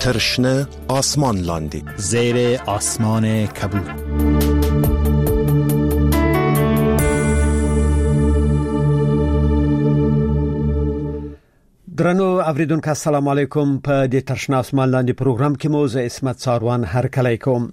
ترشنه آسمان لاندې زیر آسمان کبود. درنو اوریدونکو السلام علیکم. په دې ترشنه آسمان لاندې پروګرام کې مو زه اسمت ساروان هرکلی کوم.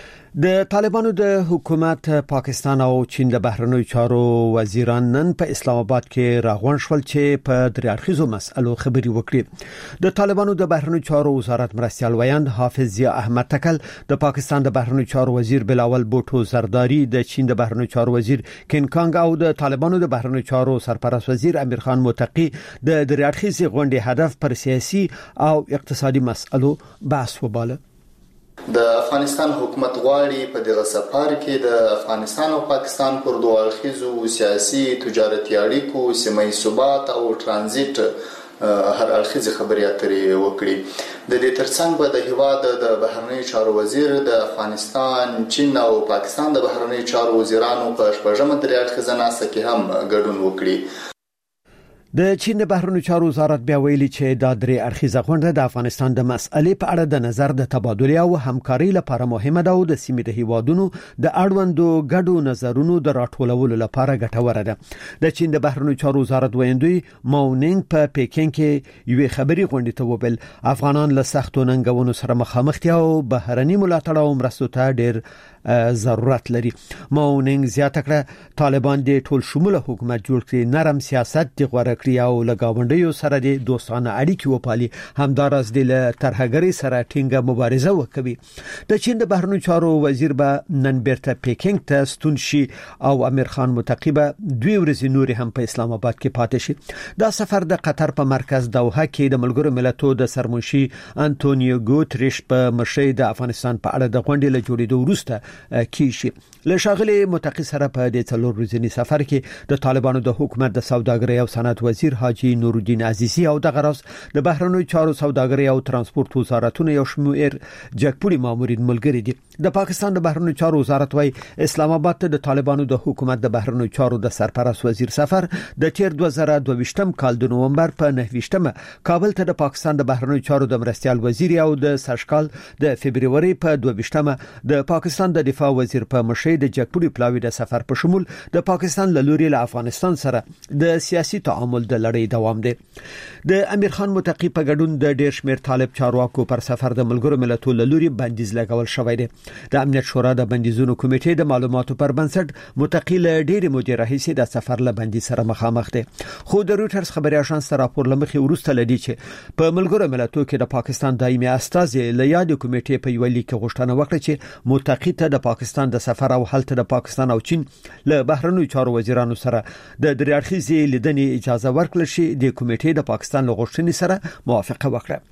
د طالبانو د حکومت پاکستان او چین د بهرنیو چارو وزیران نن په اسلام آباد کې راغونډ شول چې په دریاړخیزو مسلو خبري وکړي. د طالبانو د بهرنیو چارو وزارت مرستیال ویاند حافظ ضیا احمد تکل، د پاکستان د بهرنیو چارو وزیر بلاول بوټو زرداری، د چین د بهرنیو چارو وزیر کین کانګ او د طالبانو د بهرنیو چارو سرپرست وزیر امیر خان متقی د دریاړخیزې غونډې هدف پر سیاسي او اقتصادي مسلو بحث وباله. د افغانستان حکومت غواړي په دغه سفر کې د افغانستان او پاکستان پر دوه اړخیزو سیاسي، تجارتي اړیکو، سیمه‌ییز ثبات او ترانزیت هر اړخیزه خبرې اترې وکړي. د دې ترڅنګ به د هیواد د بهرنیو چارو وزیر د افغانستان، چین او پاکستان د بهرنیو چارو وزیرانو په شپږمه دریاړخیزه ناسته کې هم ګډون وکړي. د چین د بهرنیو چارو وزارت بیا ویلي چې دا درې اړخیزه غونډه د افغانستان د مسئلې په اړه د نظر د تبادله او همکارۍ لپاره مهمه ده او د سیمې د هیوادونو د اړوندو ګډو نظرونو د راټولولو لپاره ګټوره ده. د چین د بهرنیو چارو وزارت ویاندوی ماونینګ په پیکینګ کې یو خبري غونډه ته وویل افغانان له سختو ننګونو سره مخامخ دي او بهرني ملاتړ او مرستو ته ډیر ضرورت لري. ماونینګ زیاته کړه طالبان د ټول شموله حکومت جوړ کړي، نرم سیاست دی غوړه کړی او لګاونډیو سره د دوستانه اړیکې وپالي، همدارس د ترهګری سره ټینګه مبارزه وکوي. د چین د بهرنیو چارو وزیر به نن بیرته پیکینګ ته ستون شي او امیر خان متقی به 2 ورځې نور هم په اسلام آباد کې پاتې شي. دا سفر د قطر په مرکز دوحه کې د ملګرو ملتونو د سرمنشي انټونیو ګوتریش په مشرۍ د افغانستان په اړه د غونډې له جوړېدو وروسته کیشي. له شاغلي متقی سره په دې څلور ورځني سفر کې د طالبانو د حکومت د سوداګرۍ او صنعت وزیر حاجی نور الدین عزیزی او د غراس د بهرنیو چارو سوداګرۍ او ترانسپورت وزارتونو یو شمېر جګپوري مامورین ملګری دي. د پاکستان د بهرنیو چارو وزارت وايي اسلام آباد ته د طالبانو د حکومت د بهرنیو چارو د سرپرست وزیر سفر د تیر 2022 کال د نومبر په 9 کابل ته د پاکستان د بهرنیو چارو د مرستیال وزیر او د سرشکال د فبرवरी په 22 د پاکستان د دفاع وزیر په مشرۍ د جګپوري پلاوی د سفر په شمول د پاکستان له لوري له افغانستان سره د سیاسي تعامل د لړۍ دوام دی. د امیر خان متقی په ګډون د ډیر شمیر طالب چارواکو پر سفر د ملګرو ملتونو له لوري بندیز لګول شوی دی. د امنیت شورا د بندیزونو کمیټې د معلوماتو پر بنسټ متقی له ډیر مودې راهیسې د سفر له بندیز سره مخامخ دی. خو د رويټرز خبري اژانس راپور لمخې ورسته لدی چې په ملګرو ملتونو کې د پاکستان دایمي استازي له یاد کمیټې په ویلي کې غوښتنه وکړه چې متقی ته د پاکستان د سفر او حالت د پاکستان او چین له بهرنیو چارو وزیرانو سره د دریاړخیزې لیدنې اجازه ورکړل شي. د کمیټې د پاکستان له غوښتنې سره موافقه وکړه.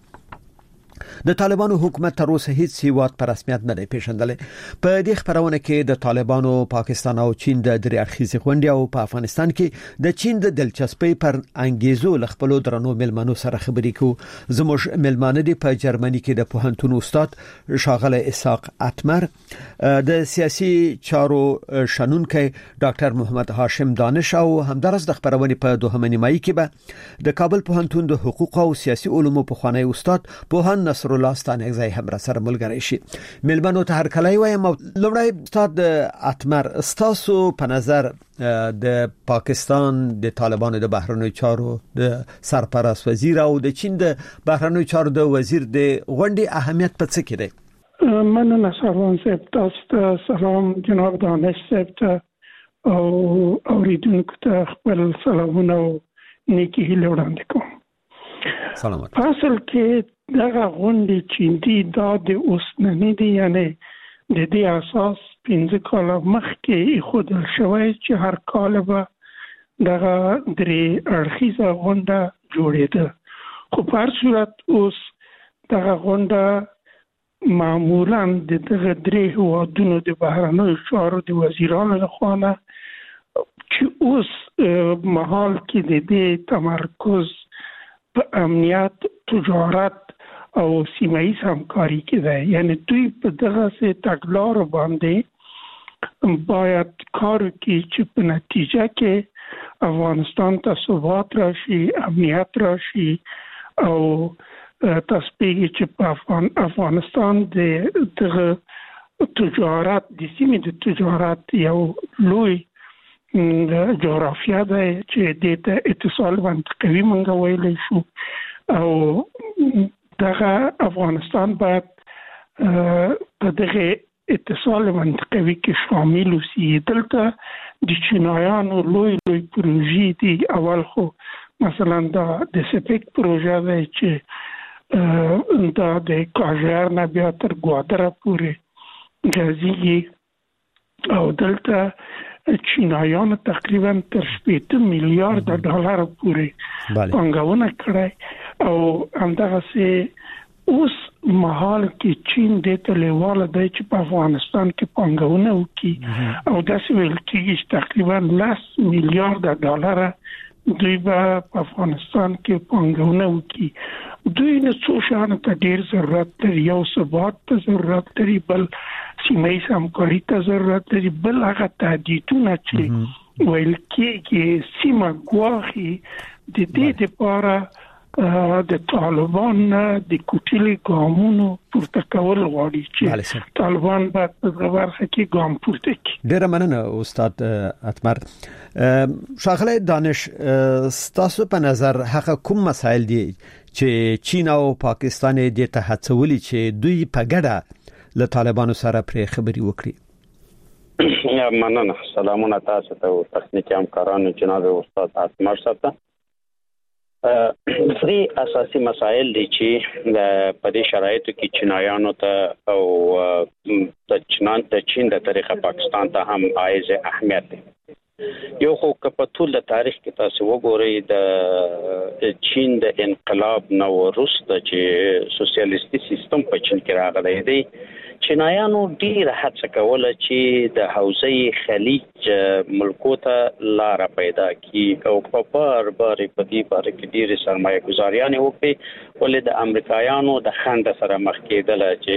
د طالبانو حکومت تر اوسه هیڅ هیواد پر رسمیت نه دی پیژندل. په دې خبرونه کې د طالبانو، پاکستان او چین د دریاړخیزې غونډې او په افغانستان کې د چین د دلچسپۍ پر انګیزو لخپلو درنو ملمنو سره خبرې کوو. زموږ ملمانه دي په جرمني کې د پوهنتون استاد شاغله اسحاق اتمر، د سیاسي چارو شنونکي ډاکټر محمد هاشم دانش او همدارس د خبرونې په دوهمه نیمایي کې به د کابل پوهنتون د حقوق او سیاسي علومو پوهنۍ استاد پوهان نصر الله ستانګزی هم را سره ملګری شي. ملمنو ته هر کله وایم لومړی استاد اتمر، ستاسو په نظر د پاکستان د طالبانو د بهرنیو چارو د سرپرست وزیر او د چین د بهرنیو چارو د وزیر د غونډې اهمیت په څه کې دی؟ مننه سروان صاحب، تاسو ته سلام، جناب دانش صاحب ته او اوریدونکو ته خپل سلامونه او نیکی هیله وړاندې کوم. سلامات. اصل کې دغه غونډې چې دی دا د اوسننۍ دی، یعنی د دې اساس 15 کال مخکې خود شوی چې هر کال به دغه درې اړخیزه غونډه جوړېده. خو په هر صورت اوس دغه غونډه معمولاً د دغه درې هیوادونو د بهرنیو چارو د وزیرانو لخوا نه چې اوس مهال کې د دې تمرکز په امنیت، تجارت او سیمه‌ییز همکاري کې ده. یعنی دوی په دغه سه تګلارو باندې باید کار وکړي چې په نتیجه کې افغانستان ته ثبات راشي، امنیت راشي او تاسو پیږي چې په افغانستان د تجارت د سیمې د تجارت یو لوی جغرافیا ده چې د اتصال منطقوي منګه ویلی شو او دغه افغانستان باید په دغه اتصال منطقوي کې شامل وي. دلته د چینایانو لوی پروژې دي. اول خو مثلا د سپیک پروژه ده چې دا د کاژر نه بیا تر ګوادره پورې غځيږي او دلته چینایانو تقریبا تر 8 میلیارډ ډالر پورې پانګونه کړې او همدغه سه اوس مهال کې چین د تلواله د چې په افغانستان کې پانګونه وکړي او داسې ویل کېږي چې تقریبا 10 میلیارډ ډالر دوی په افغانستان کې پانګونه وکړي. دوی نه څو شان ته ډیر ضرورت لري، یو ثبات ته ضرورت لري، بل سیمه ییز همکاري ته ضرورت لري، بل هغه تهدیدونه چې ویل کېږي سیمه ګواخي د دې لپاره د طالبان د کوټلي ګامونو پورته کول غواړي چې طالبان باید په برخه کې ګام پورته کړي. ډیر مننه استاد اتمر. شاغله دانش، ستاسو په نظر هغه کوم مسایل دي چې چین او پاکستان د ته هڅولي چې دوی په ګډه له طالبانو سره پرې خبري وکړي؟ مننه. سلامونه تاسو ته او تخنیکی همکارانو جناب استاد اتمر صاحب. درې اساسي مسایل دي چې په دې شرایطو کې چینایانو ته او د چین د طریقه پاکستان ته هم عایز اهمیت دی. یو خو په ټول تاریخ کې تاسو وګورئ د چین د انقلاب نو وروسته چې سوسیالیستي سیستم په چین کې راغلی دی، چینایانو ډیر هڅه کوله چې د حوزه خلیج ملکو ته لار پیدا کړي او په بار په دې باره کې ډیر سرمایه ګزاریان وکړي، ولې د امریکایانو د خند سره مخ کېدل چې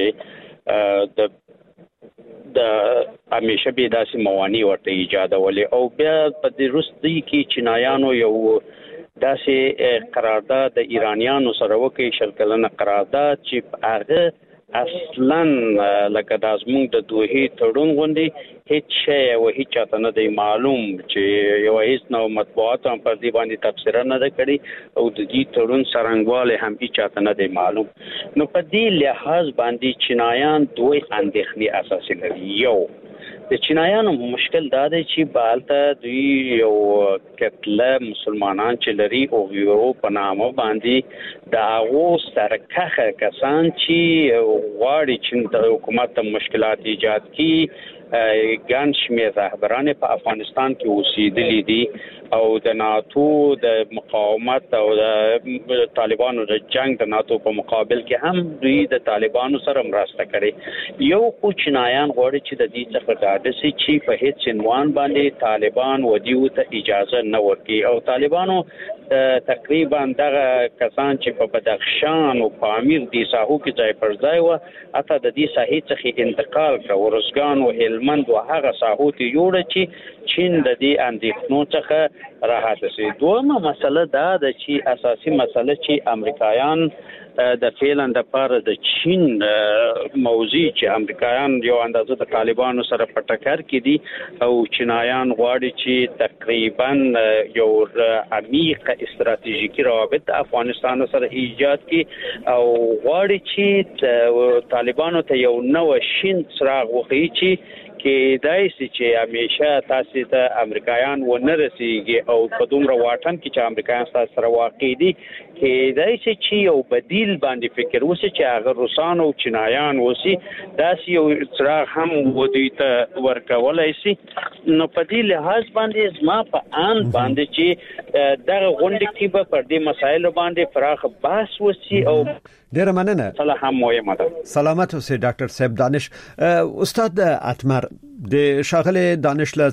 د همیشه به داسې موانع ورته ایجادولې او بیا په دې وروستي کې چینایانو یو داسې قرارداد د ایرانیانو سره وکړي، 20 کلنه قرارداد چې هغه اصلا لکه د ازمون د دوه تړون غوندي هیڅ شی او هیڅ چاته نه دی معلوم چې یو هیڅ نو مطبوعات هم پر دې باندې تفسیر نه ده کړی او د دې تړون سرنګواله هم هیڅ چاته نه دی معلوم. نو په دې لحاظ باندې چینایان دوه اندېښنې اساسي لري. یو د چینایانو مشکل دا دی چې بالته دوی یو کتله مسلمانان چې لري او یو په نامه باندې د هغو سرکخه کسان چې غواړي چې د حکومت مشکلات ایجاد کړي ګڼ شمېر رهبران په افغانستان کې اوسېدلي دي او د ناتو د مقاومت او د طالبانو د جنگ د ناتو په مقابل کې هم دوی د طالبانو سره مرسته کړي. یو خو چینایان غواړي چې د دې څخه ډاډه شي چې په هیڅ عنوان باندې طالبان ودیو ته اجازه نه ورکړي او طالبانو تقریبا دغه کسان چې په بدخشان او پامیر دي ساحو کې ځای پر ځای و اته د دې ساحې څخه انتقال کړ ورزګان او هلمند او هغه ساحو ته جوړ چې چین د دې اندېښنو څخه راحت شي. دویمه مسله دا ده چې اساسي مسله چې امریکایان د فعلا د پاره د چین موضوع چې امریکایان یو اندازه د طالبانو سره په ټکر کې دي او چینایان غواړي چې تقریبا یو عمیق استراتیژیکي روابط افغانستان سره ایجاد کړي او غواړي چې طالبانو ته یو نو شین څراغ وخی چې دای چې همیشه تاسو ته امریکایان و نه رسیږي او په دومره واټن کې چې امریکایان تاسو سره واقع دي دای چې یو بدیل باندې فکر وسی چې هغه روسان او چینایان وسی داسې یو څراغ هم ودی ته ورکولای شي. نو په دې لحاظ باندې زما په ان باندې چې دغه غونډه کې به پر دې مسایلو باندې فراخ بحث وسی او ډیر مننه. سلام مهمه ده. سلامت اوسئ ډاکټر صاحب دانش. استاد اتمر، د شاغله دانش له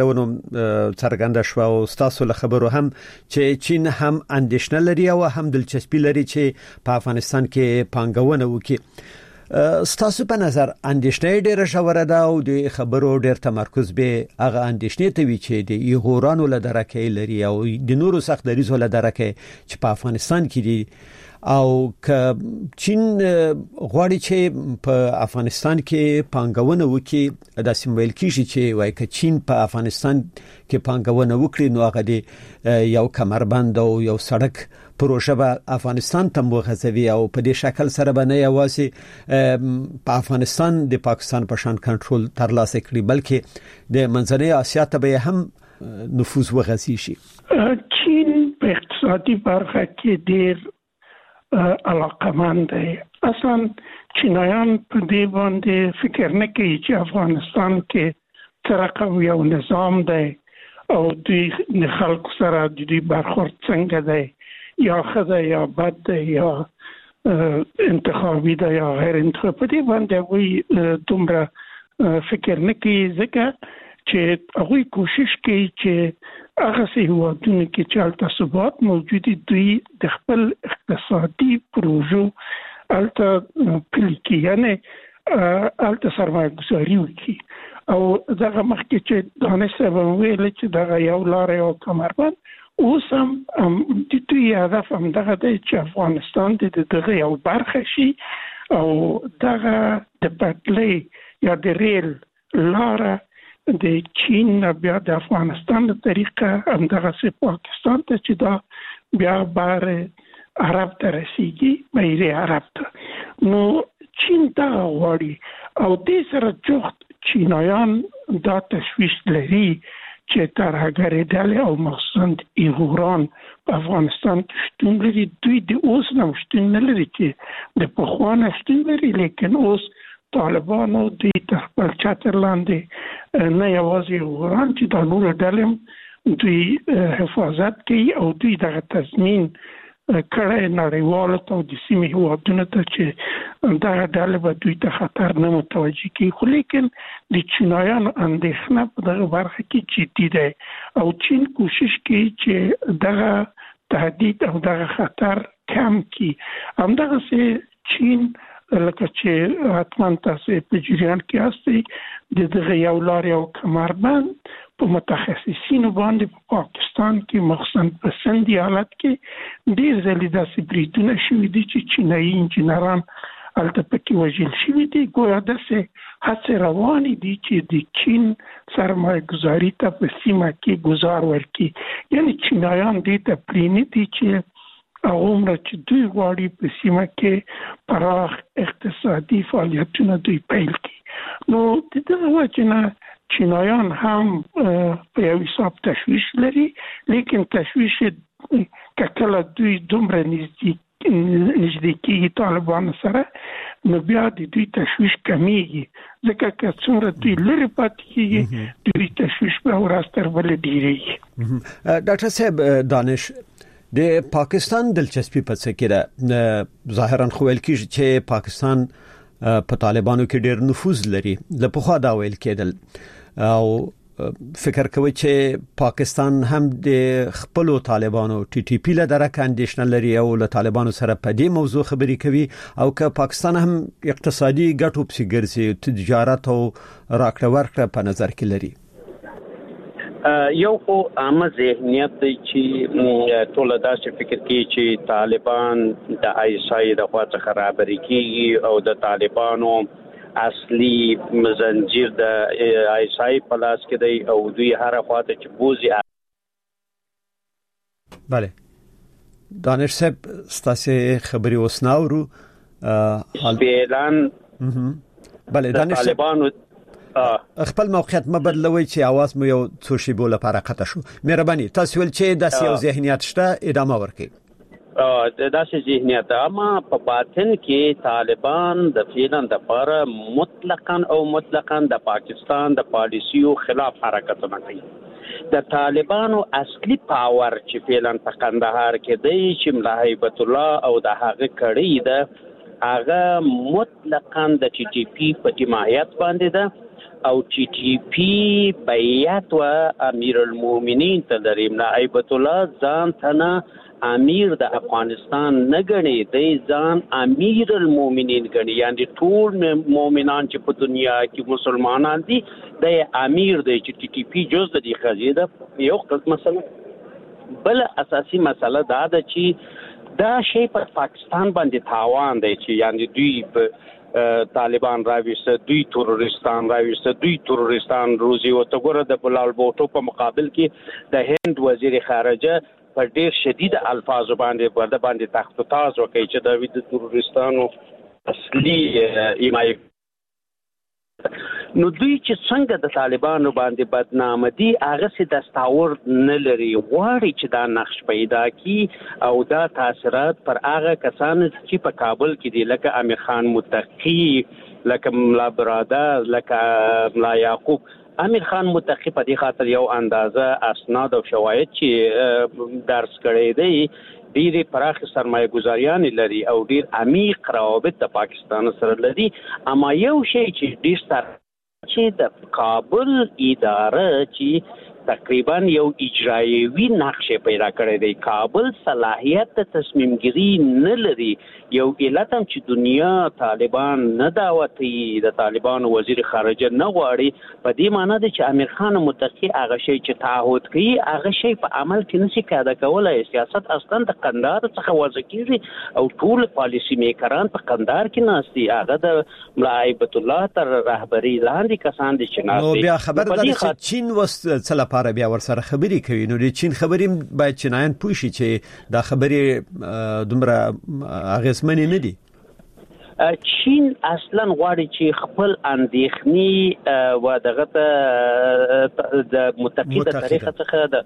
څرګنده شو او تاسو له خبرو هم چې چین هم اندېښنه لري او هم دلچسپي لري چې په افغانستان کې پانګونه وکړي. ستاسو په نظر اندېښنه ډیره شوره ده او د خبرو ډیر تمرکز به هغه اندېښنې ته وی چې د ایغورانو له درکې لري او د نورو سخت دریزو له درکې چې په افغانستان کې دي او ک چین غواړي چې په افغانستان کې پانګونه وکړي د سیمویل کیږي چې وایي ک چین په افغانستان کې پانګونه وکړي نو هغه دی یو کمربند او یو سړک پروژه به افغانستان ته موغځوي او په دې شکل سره به نه یوازې په افغانستان د پاکستان په شان کنټرول ترلاسه کړي بلکې د منځنۍ اسیا ته به هم نفوذ وغځي شي. چین په اقتصادي برخه کې ډېر علاقمند دی. اصلا چینایان په دې باندې فکر نه کوي چې افغانستان کې څه یو نظام دی او دوی خلکو سره د دوی برخورد څنګه دی یا ښه دی یا بد دی یا انتخابي دی یا غیر انتخابي. په دې باندې هغوی دومره فکر نه کوي ځکه چې هغوی کوشش کوي چې هغه هیوادونه کې چې هلته ثبات موجود دوی د خپل اقتصادي پروژو هلته پلي کوي، یعنې هلته سرمایه ګذاري وکړي. او دغه مخکې چې دانش صاحب ویل چې دغه یو لاره یو کمربند، اوس هم د دوی هدف همدغه دی چې افغانستان د دغه یو برخه شي او دغه د پټلۍ یا د ریل لاره د چین بیا د افغانستان د طریقه همدغه سي پاکستان ته چې دا بیا بار عرب ته رسیږي، بحیره عرب ته. نو چین دا غواړي او دې سره جفت چینایان دا تشویش لري چې ترهګرې ډلې او مخصوصا ایران په افغانستان کې شتون لري. دوی د اوس نه شتون نه لري چې د پخوا نه شتون لري، لیکن اوس طالبانو دوی تر خپل چتر لاندې نه یوازې ایران چې د نورو ډلې دوی حفاظت کوي او دوی دغه تضمین کړی نړیوالو ته او د سیمې هیوادونو ته چې دغه ډلې به دوی ته خطر نه متوجه کړي. خو لیکن د چینایانو اندېښنه په دغه برخه کې جدي دی او چین کوشش کوي چې دغه تهدید او دغه خطر کم کړي. همدغسې چین لکه چې حتما تاسو په جریان کې هستئ د دغه یو لار یو کمربند په متخصصینو باندې په پاکستان کې مخصوصا په سند ایالت کې ډېر ځلې داسې بریدونه شوي دي چې چینایي انجینران هلته پکې وژل شوي دي. ګویا داسې هڅې روانې دي چې د چین سرمایه ګذاري ته په سیمه کې ګزار ورکړي. یعنې چینایان دې ته پرې نه دي چې عمره چې دوی غواړي په سیمه کې پراخ اقتصادي فعالیتونه دوی پیل کړي. نو د دغه وجه نه چینایان هم په یو حساب تشویش لري، لیکن تشویش که کله دوی دومره نږدې کېږي طالبانو سره نو بیا د دوی تشویش کمیږي، ځکه که څومره دوی لرې پاتې کېږي دوی تشویش به ورځ تر بلې ډېرېږي. ډاکټر صاحب دانش، د پاکستان دلچسپي په څه کې ده؟ ظاهرا خو ویل کېږي چې پاکستان په طالبانو کې ډېر نفوذ لري، له پخوا دا ویل کېدل او فکر کوي چې پاکستان هم د خپلو طالبانو ټي ټي پی له درکه اندېښنه لري او له طالبانو سره په دې موضوع خبرې کوي او که پاکستان هم اقتصادي ګټو پسې ګرځي، تجارت او راکړه ورکړه په نظر کې لري. یو خو عامه ذهنیت دی چې ټول داسې فکر کوي چې طالبان د آیسای د خوا څخه رهبري کیږي او د طالبانو اصلي زنجیر د آیسای په لاس کې دی او دوی هر خواته چې بوزي. بله دانش صاحب ستاسو خبري وسناورو اعلان بله دانش صاحب خپل موقعیت مبدلوي چې आवाज مو یو څو شی بوله لپاره قطع شو. مهرباني تاسو ول چې د سیاسي ذهنیت شته ادامه ورکړئ. داسې ذهنیت اما په باطن کې طالبان د فعلن د لپاره مطلقاً د پاکستان د پالیسیو خلاف حرکتونه کوي. د طالبانو اصلي پاور چې فعلن په قندهار کې دی چې ملا هیبت الله او د هغه کړي ده هغه مطلقاً د ټي ټي پی په حمایت باندې ده او ټي ټي پی بیعت و امیر المؤمنین ته لري. ملا هیبت الله ځان ته امیر د افغانستان نه غني، دی ځان امیر المؤمنین غني، یعنی ټول مؤمنان چې په دنیا کې مسلمانان دي د امیر دی چې ټي ټي پی جز د دې خزیده. یو مسله بل اساسي مسله دا ده چې دا شی په پاکستان باندې تاوان دی چې یعنی دوی طالبان راويسته دوی تروریستان راويسته دوی تروریستان روزي او ته ګوره د بلال بوټو په مقابل کې د هند وزیر خارجه په ډیر شدید الفاظ باندې تخت تاز وکړي چې د تروریستانو اصلي ایمای نو دوی چې څنګه د طالبانو باندې بدنام دي هغه سي دستاور نه لري غواړي چې دا نقش پیدا کی او دا تاثیرات پر هغه کسان چې په کابل کې دي لکه امیر خان متقی لکه ملا برادر لکه ملا یعقوب امیر خان متقی په دې خاطر یو اندازه اسناد او شواهد چې درس کړی دی ډېری پراخ سرمایه گذاریان لري او ډېر عمیق روابط د پاکستان سره لري اما یو شی چې ډېر ستر چې د کابل اداره چې تقریبا یو اجرایوي نقش پیدا کړی دی کابل صلاحیت د تصمیم گیری نه لري یو علت هم چې دنیا طالبان نه دعوتي د طالبان وزیر خارجه نه غواړي په دې معنی ده چې امیر خان متقی هغه شی چې تعهد کوي هغه شی په عمل کې نشي کېدا کولای سیاست اصلا د قندهار څخه وځي کیږي او ټول پالیسی میکران په قندهار کې ناشتي هغه د ملا هیبت الله تر رهبری لاندې کسان دي چې ناشتي نو بیا خبر ده چې چین وسله لپاره بیا ورسره خبري کوي نو د چین خبري باید چینایان پوه شي چې دا خبري دومره اغیزمنې نه دي چین اصلا غواړي چې خپل اندېښنې و دغه د متقیده طریقه څخه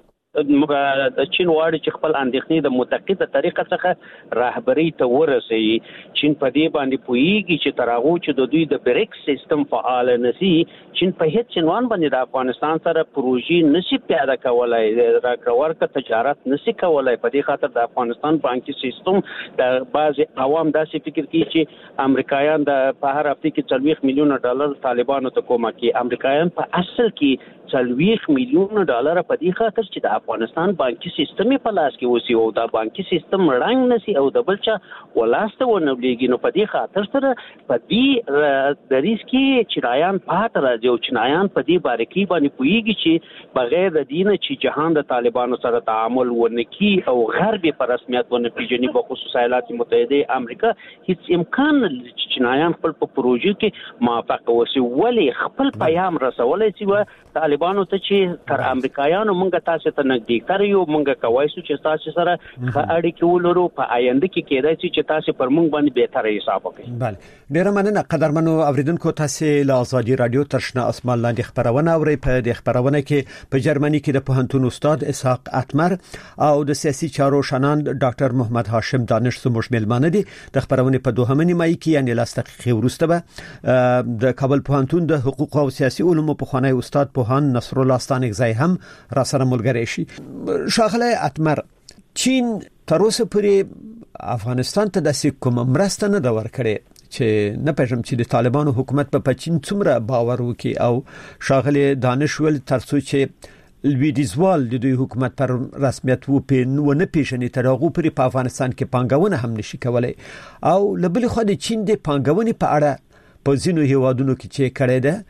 د چین واړي چې خپل اندېښنې د متقیده طریقه څخه رهبری ته ورسي چین په دې باندې پوېږي چې ترغو چې د دوی د بریکس سیستم فعال نشي چین په هیڅ عنوان باندې د افغانستان سره پروژې نشي پیاده کولای راکړه تجارت نشي کولای په دې خاطر د افغانستان بانکي سیستم د بعض عوام داسې فکر کوي چې امریکایان د په هر هفته کې 40 میلیون ډالر طالبانو ته کومه کوي امریکایان په اصل کې 40 میلیون ډالر په دې خاطر چې د افغانستان بانکي سیستم په لاس کې وسی او دا بانکي سیستم رنګ نسی او د بلچا ولاسته ونولېږي نو په دې خاطر سره په دې د ریسکی چرایان پات راځي او چرایان په دې باریکي باندې پوېږي چې بغیر د دینه چې جهان د طالبانو سره تعامل ونکي او غرب په رسمیت ونه پیژني په خصوص ایالات متحده امریکا هیڅ امکان چې چرایان خپل په پروژې کې موافقه وسی ولی خپل پیغام رسولای چې طالبانو ته چې تر امریکایانو مونږ تاسو ته نږدې تر یو مونږ کوي چې تاسو سره اړیکې ولرو په آینده کې کېدای شي چې تاسو پر مونږ باندې به تر حساب وکړئ بله ډیره مننه قدرمنو اوریدونکو تاسو له ازادي رادیو ترشنه اسمان لاندې خبرونه اورئ په دې خبرونه کې په جرمني کې د پوهنتون استاد اسحاق اتمر او د سیاسي چارو شناند ډاکټر محمد هاشم دانش زموږ میلمانه دي د خبرونه په دوهمه نیمایي کې یعنی لاس دقیقې وروسته به د کابل پوهنتون د حقوق او سیاسي علومو په خانه استاد پوهان نصر الله ستانکزی هم را سره ملګری شي شاغله اتمر چین تر اوسه پورې افغانستان ته د کوم مرسته نه دا ورکړي چې نه پېژم چې د طالبانو حکومت په چین څومره باور وکي او شاغله دانش ول ترڅو چې لویدیزوال د دوی حکومت پر رسمیت و نه پیژني ترغو پر په افغانستان کې پانګونه هم نشي کولای او لبل خو د چین د پانګونې په اړه په ځینو هیوادونو کې چې کړي ده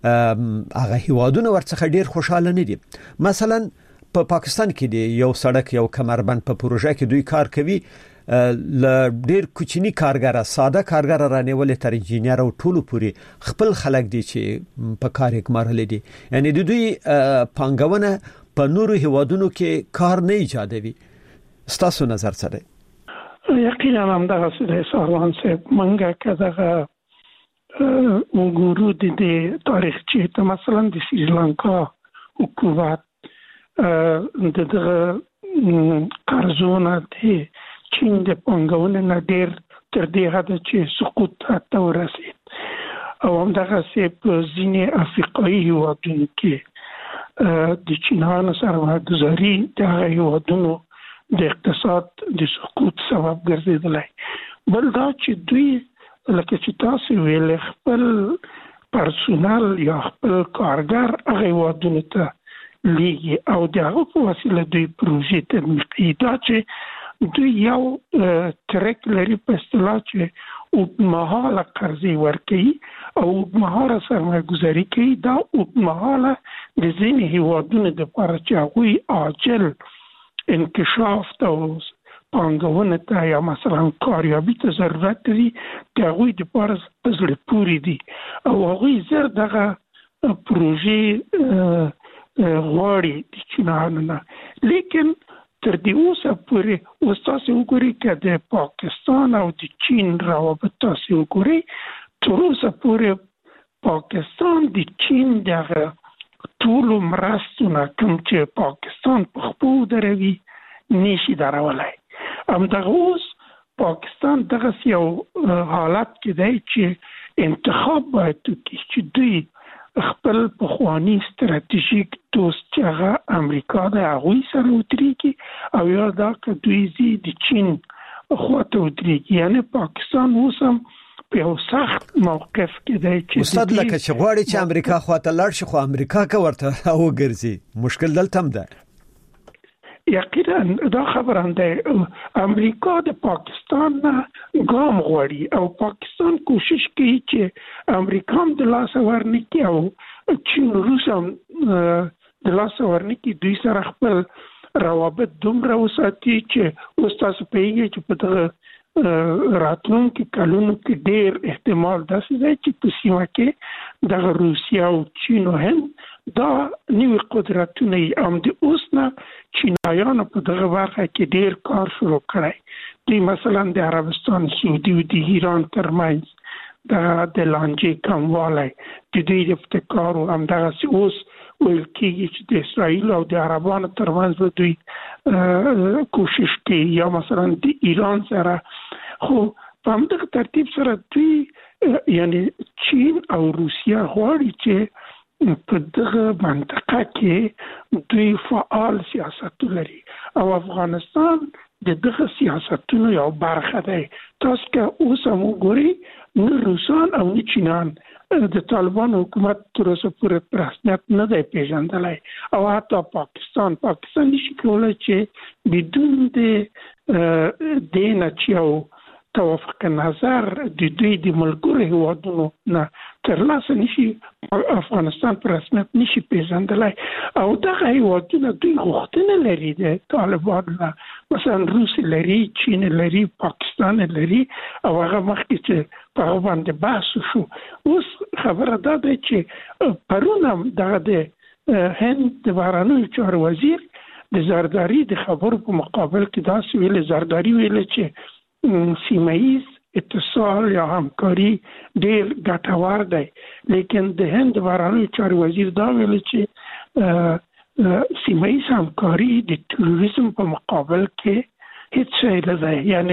هغه هیوادونه ورڅخه ډیر خوشاله نه دي مثلا په پاکستان کې دی یو سړک یو کمربند په پروژه کې دوی کار کوي ل ډیر کوچنی کارګر ساده کارګر رانیول تر انجینر او ټولو پوری خپل خلک دي چې په کار کې مرحله دي یعنی د دوی پانګونه په نورو هیوادونو کې کار نه ایجادوي ستاسو نظر څه دی یقینا هم دغه څه ساروان صاحب منګه کداغه وګورو د تاریخ چې ته مثلا د سریلانکا حکومت دغه قرضونه د چین د پانګونې نه ډېر تر دې حد چې سقوط ته ورسید او همدغه په ځینې افریقایي هیوادونو کې د چینانو سرمایه‌ګذاري د هغه هیوادونو د اقتصاد د سقوط سبب ګرځېدلی بل دا چې دوی لکه چې تاسو ویل خپل پرسونل یا خپل کارګر هغه هیوادونو ته لیږي او دغه په وسیله دوی پروژې تطبیقوي دا چې دوی یو ټریک لري په اصطلاح چې اوږدمهاله قرضې ورکوي او اوږدمهاله سرمایه‌ګذاري کوي دا اوږدمهاله د ځینې هیوادونو دپاره چې هغوی عاجل انکشاف ته پانګونه ته یا مثلا کاریابي ته ضرورت لري چې هغه د پاره زړه پوری دي او هغه زر دغه پروژې غواړي چې نه لیکن تر دې اوسه پورې تاسو وګورئ چې د پاکستان او د چین روابط تاسو وګورئ تر اوسه پورې پاکستان د چین دغه ټول مرستونه کوم چې پاکستان په خپل دروي نشي درولای همدغه اوس پاکستان دغه یو حالت کې دی چې انتخاب باید وکړي چې دوی خپل پخوانی ستراتیژیک دوست چې هغه امریکا د هغه سره وتريږي او یا دا که دوی د چین خواته وتريږي یعنی پاکستان اوس هم په یو سخت موقف کې دی چې استاد لکه چې غواړي چې امریکا خواته لاړ شي خو امریکا کا ورته وګرځي مشکل دلته هم ده یقینا دا خبره ده امریکا د پاکستان نه ګام غواړي او پاکستان کوشش کوي چې امریکا هم د لاس ورنکي او چین روس هم د لاس ورنکي دوی سره خپل روابط دومره وساتي چې استاد په یوه چې په دغه راتلونکي کلونو کې ډېر احتمال داسې دی چې په سیمه کې د روسیا او چین او هند دا نوې قدرتونه هم د اوس نه چینایانو په دغه برخه کې ډېر کار شروع کړی دی مثلا د عربستان سعودي او د ایران ترمنځ د لانجې کموالی د دوی د ابتکار او همدغسې اوس ویل کېږي چې د اسرائیل او د عربانو ترمنځ به دوی کوشش کوي یا مثلا د ایران سره خو په همدغه ترتیب سره دوی یعنی چین او روسیا غواړي چې په دغه منطقه کې دوی فعال سیاست لري او افغانستان د دغه سیاستونو یو برخه دی تاسو که اوس هم وګورئ نه روسان او نه چینان د طالبان حکومت تر اوسه پورې په رسمیت نه دی پیژندلی او حتی پاکستان نشي کولی چې بدون د دې نه چې یو توافق نظر د دوی د ملګرو هیوادونو نه ترلاسه نشي افغانستان په رسمیت نشي پیژندلی او دغه هیوادونه دوی غوښتنه لري د طالبان نه مثلا روس لري چین لري پاکستان لري او هغه مخکې چې په هغه باندې بحث شو اوس خبره دا ده چې پرون هم دغه د هند د بهرنیو چارو وزیر د زرداری د خبرو په مقابل کې داسې ویل زرداری ویل چې سیمه‌ایز اتصال یا همکاری ډېر ګټور دی لیکن د هند بهرنیو چارو وزیر دا ویل چې سیمه‌ایز همکاری د تروریزم په مقابل کې هیڅ شی نه دی یعنی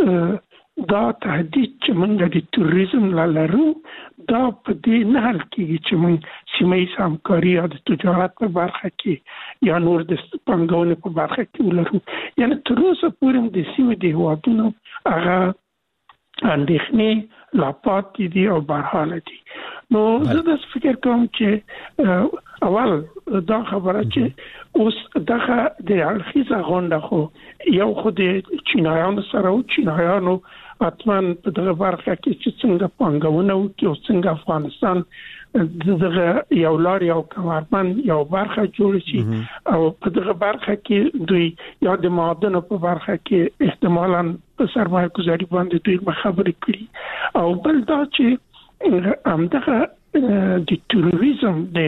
دا تهدید چې موږ د تروریزم لرو دا په دې نه حل کېږي چې موږ سیمه‌ایز همکاري یا د تجارت په برخه کې یا نور د پانګونې په برخه کې ولرو یعنی تر اوسه پورې د سیمې د هیوادونو هغه اندېښنې لا پاتې دي او برحاله دي نو زه داسې فکر کوم چې اول دا خبره چې اوس دغه د اړخیزه غونډه خو یو خو د چینایانو سره او چینایانو حتما په دغه برخه کې چې څنګه پانګونه وکړي او څنګه افغانستان دغه یو لار یو کمربند یو برخه جوړ شي او په دغه برخه کې دوی یا د معادنو په برخه کې احتمالاً په سرمایه گذاري باندې دوی خبرې کړي او بل دا چې همدغه د تروریزم د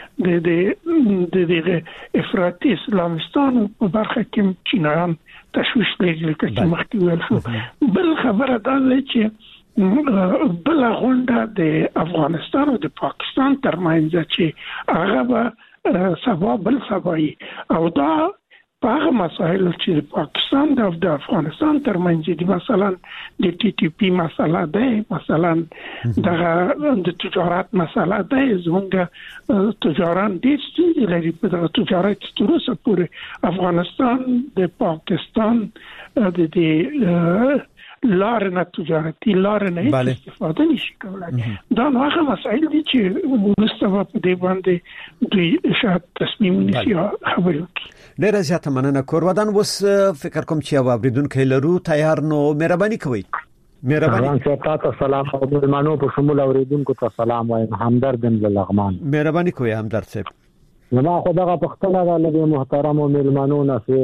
افراطي اسلامستان په برخه کې چینایان تشویش لري چې مخکې ویل شو بل خبره دا ده چې بل غونډه د افغانستان او د پاکستان ترمنځ چې هغه به سبا او دا په هغه مسایلو چې پاکستان او د افغانستان ترمنځ دي مثلا د ټي ټي پی مسله ده مثلا د تجارت مسله ده زموږ تجاران ډېر ستونزې لري په دغه تجارت تر اوسه پورې افغانستان د پاکستان د لارنه تجارتي لارنه استفاده نشي کولای دا هغه مسایل دي چې ولسته په دې باندې دوی شاید تصمیم نیسي خبرې وکړي ډېر زیاته مننه کورودان وس فکر کوم چې اوریدونکو لرو تیار نو مهرباني کوئ مهرباني تاسو سلام او مېلمانو په شمول اوریدونکو ته سلام وایم همدرد لغمان مهرباني کوئ همدرد صاحب نو خدای پختنه د محترم او مېلمانو نه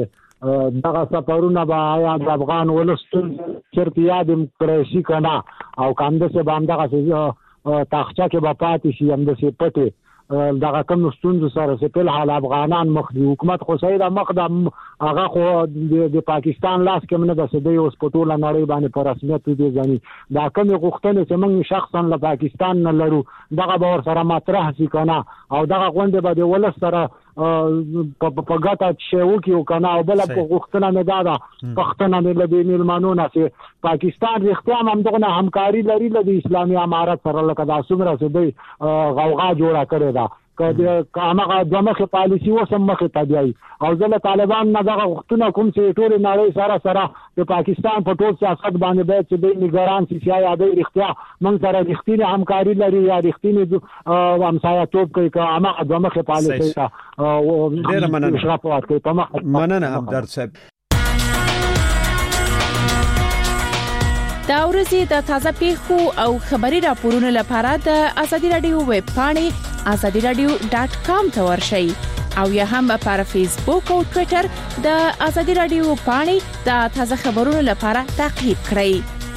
دغه سفرونه به یا د افغان ولستون چرته یادم کړی شي کنه او کاندې سے باندې دغه تاخچه کې به پاتې شي هم د سی پټه دغه کوم ستونزو سره چې په حال افغانان مخ دي حکومت خو سید مخ د هغه خو د پاکستان لاس کې منه د سدي اوس په ټوله نړۍ باندې په رسمیت دي ځنی دا کوم غوښتنه چې موږ شخصا له پاکستان نه لرو دغه به ور سره مطرح شي کنه او دغه غونډه به د ولس سره په ګټه شی وکيو کنه او بل په غوښتنه نه دا پښتنه نه لدی ملمانونه چې پاکستان رښتیا هم دغه همکاري لري د اسلامي امارت سره لکه دا څومره چې دی غوغا جوړه کړې ده که هغه د مخه پالیسی وسم مخه تدای او ځله طالبان نه دغه وختونه کوم چې ټول نړۍ سره د پاکستان په ټول سیاست باندې به چې د نگران سیاسي یادې رښتیا موږ سره رښتینی همکاري لري یا رښتینی همسایه توپ کوي که هغه د مخه پالیسی او ډیر مننه همدرد صاحب. دا ورځې د تازه پیښو او خبري راپورونو لپاره د ازادي رادیو ویب پاڼې azadiradio.com ته ورشئ او یا هم په فیسبوک او ټوئیټر د ازادي رادیو پاڼې د تازه خبرونو لپاره تعقیب کړئ.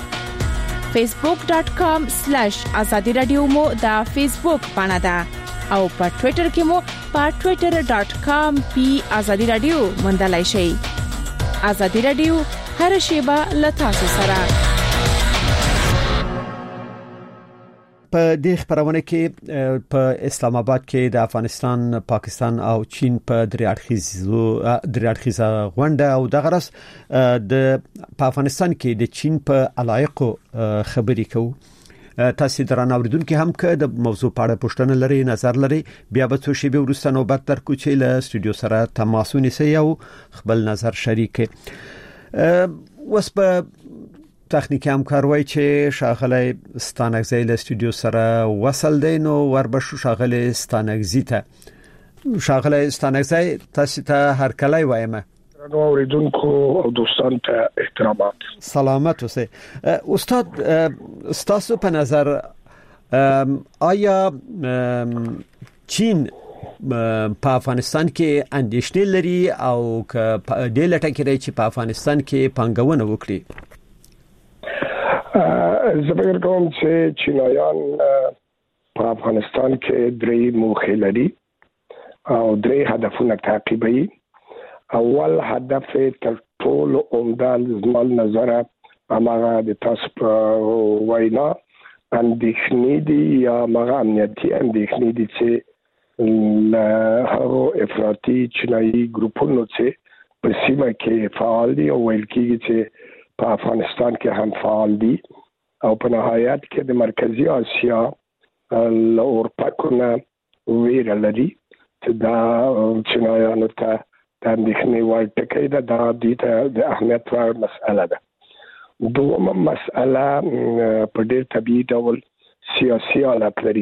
facebook.com/azadiradio مو د فیسبوک پاڼه ده او په ټوئیټر کې مو په twitter.com/azadiradio موندلای شئ. ازادي رادیو هر شیبه له تاسو سره. په دې خبرونه کې په اسلام آباد کې د افغانستان، پاکستان او چین په دریاړخیزه غونډه او د غرس په افغانستان کې د چین په علایقو خبرې کوو. تاسو درنه اوریدونکو هم که د موضوع په اړه پوښتنه لري، نظر لري، بیا به څو شی به ورسته نوبت درکو چې له استودیو سره تماس ونیسئ او خپل نظر شریک کړئ. وس په تخنیکی همکاروي چې شاغله ستانکزی له استودیو سره وصل دی نو وربشو شاغله ستانکزی ته شاغله ستانکزی تاسو ته هر کله وایم نو اوریدونکو او دوستان ته احترامات. سلامت اوسئ. استاد تاسو په نظر آیا چین په افغانستان کې اندېښنې لري او که د لټه کې چې په افغانستان کې پانګونه وکړي؟ زه فکر کوم چې چینایان په افغانستان کې درې موخې لري او درې هدفونه تعقیبوي. اول هدف تر ټولو عمده زما نظر هغه د تاسو په وینا اندېښنې دي یا هغه امنیتي اندېښنې دي چې هغه افراطي چینایي ګروپونو چې په سیمه کې فعال دي او ویل کېږي چې په افغانستان کې هم فعال دي او په نهایت کې د مرکزی اسیا له اروپا نه ویره لري چې دا چینایانو ته د اندېښنې وړ ټکی ده. دا د اهمیت وړ مسأله ده. دومره مسأله په ډېر طبیعي ډول سیاسي حالت لري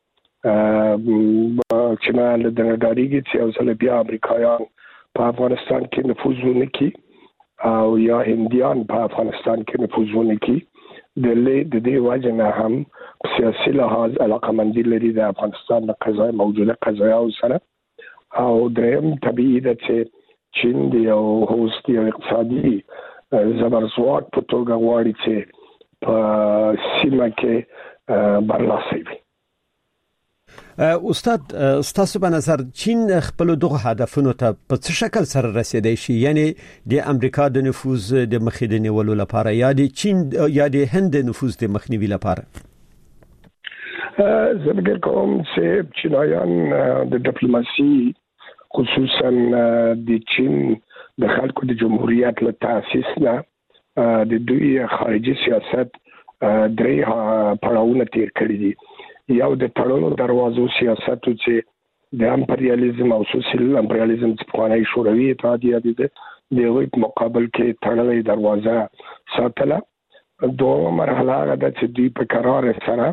چې چینایان له دغه ډارېږي چې یو ځل بیا امریکایان په افغانستان کې نفوذ ونه کړي او یا هندیان په افغانستان کې نفوذ ونه کړي. د دې وجه نه هم سیاسي لحاظ علاقمندي لري د افغانستان د قضایا موجوده قضایا سره او دریم طبيعي ده چې چین دی او هوست دی اقتصادي زبرځواک په توګه غواړي چې په سیمه کې برلاسي وي. استاد تاسو په نظر چین خپل دغه هدفونو ته په څه شکل سره رسیدای شي؟ یعنی د امریکا د نفوذ د مخې د نیولو لپاره یا د چین یا د هند د نفوذ د مخنیوي لپاره؟ زه فکر کوم چې چینایان د ډیپلوماسي خصوصا د چین د خلکو د جمهوریت له تاسیس نه د دوی خارجي سیاست درې پړاوونه تیر کړی دي. یو د تړلو دروازو سیاست چې د امپریالیزم او سوسیال امپریالیزم په خوانی شوروي اتحادیه د یو مقابل کې تړلې دروازه ساتله. دوه مرحله هغه د چې دوی په قرار سره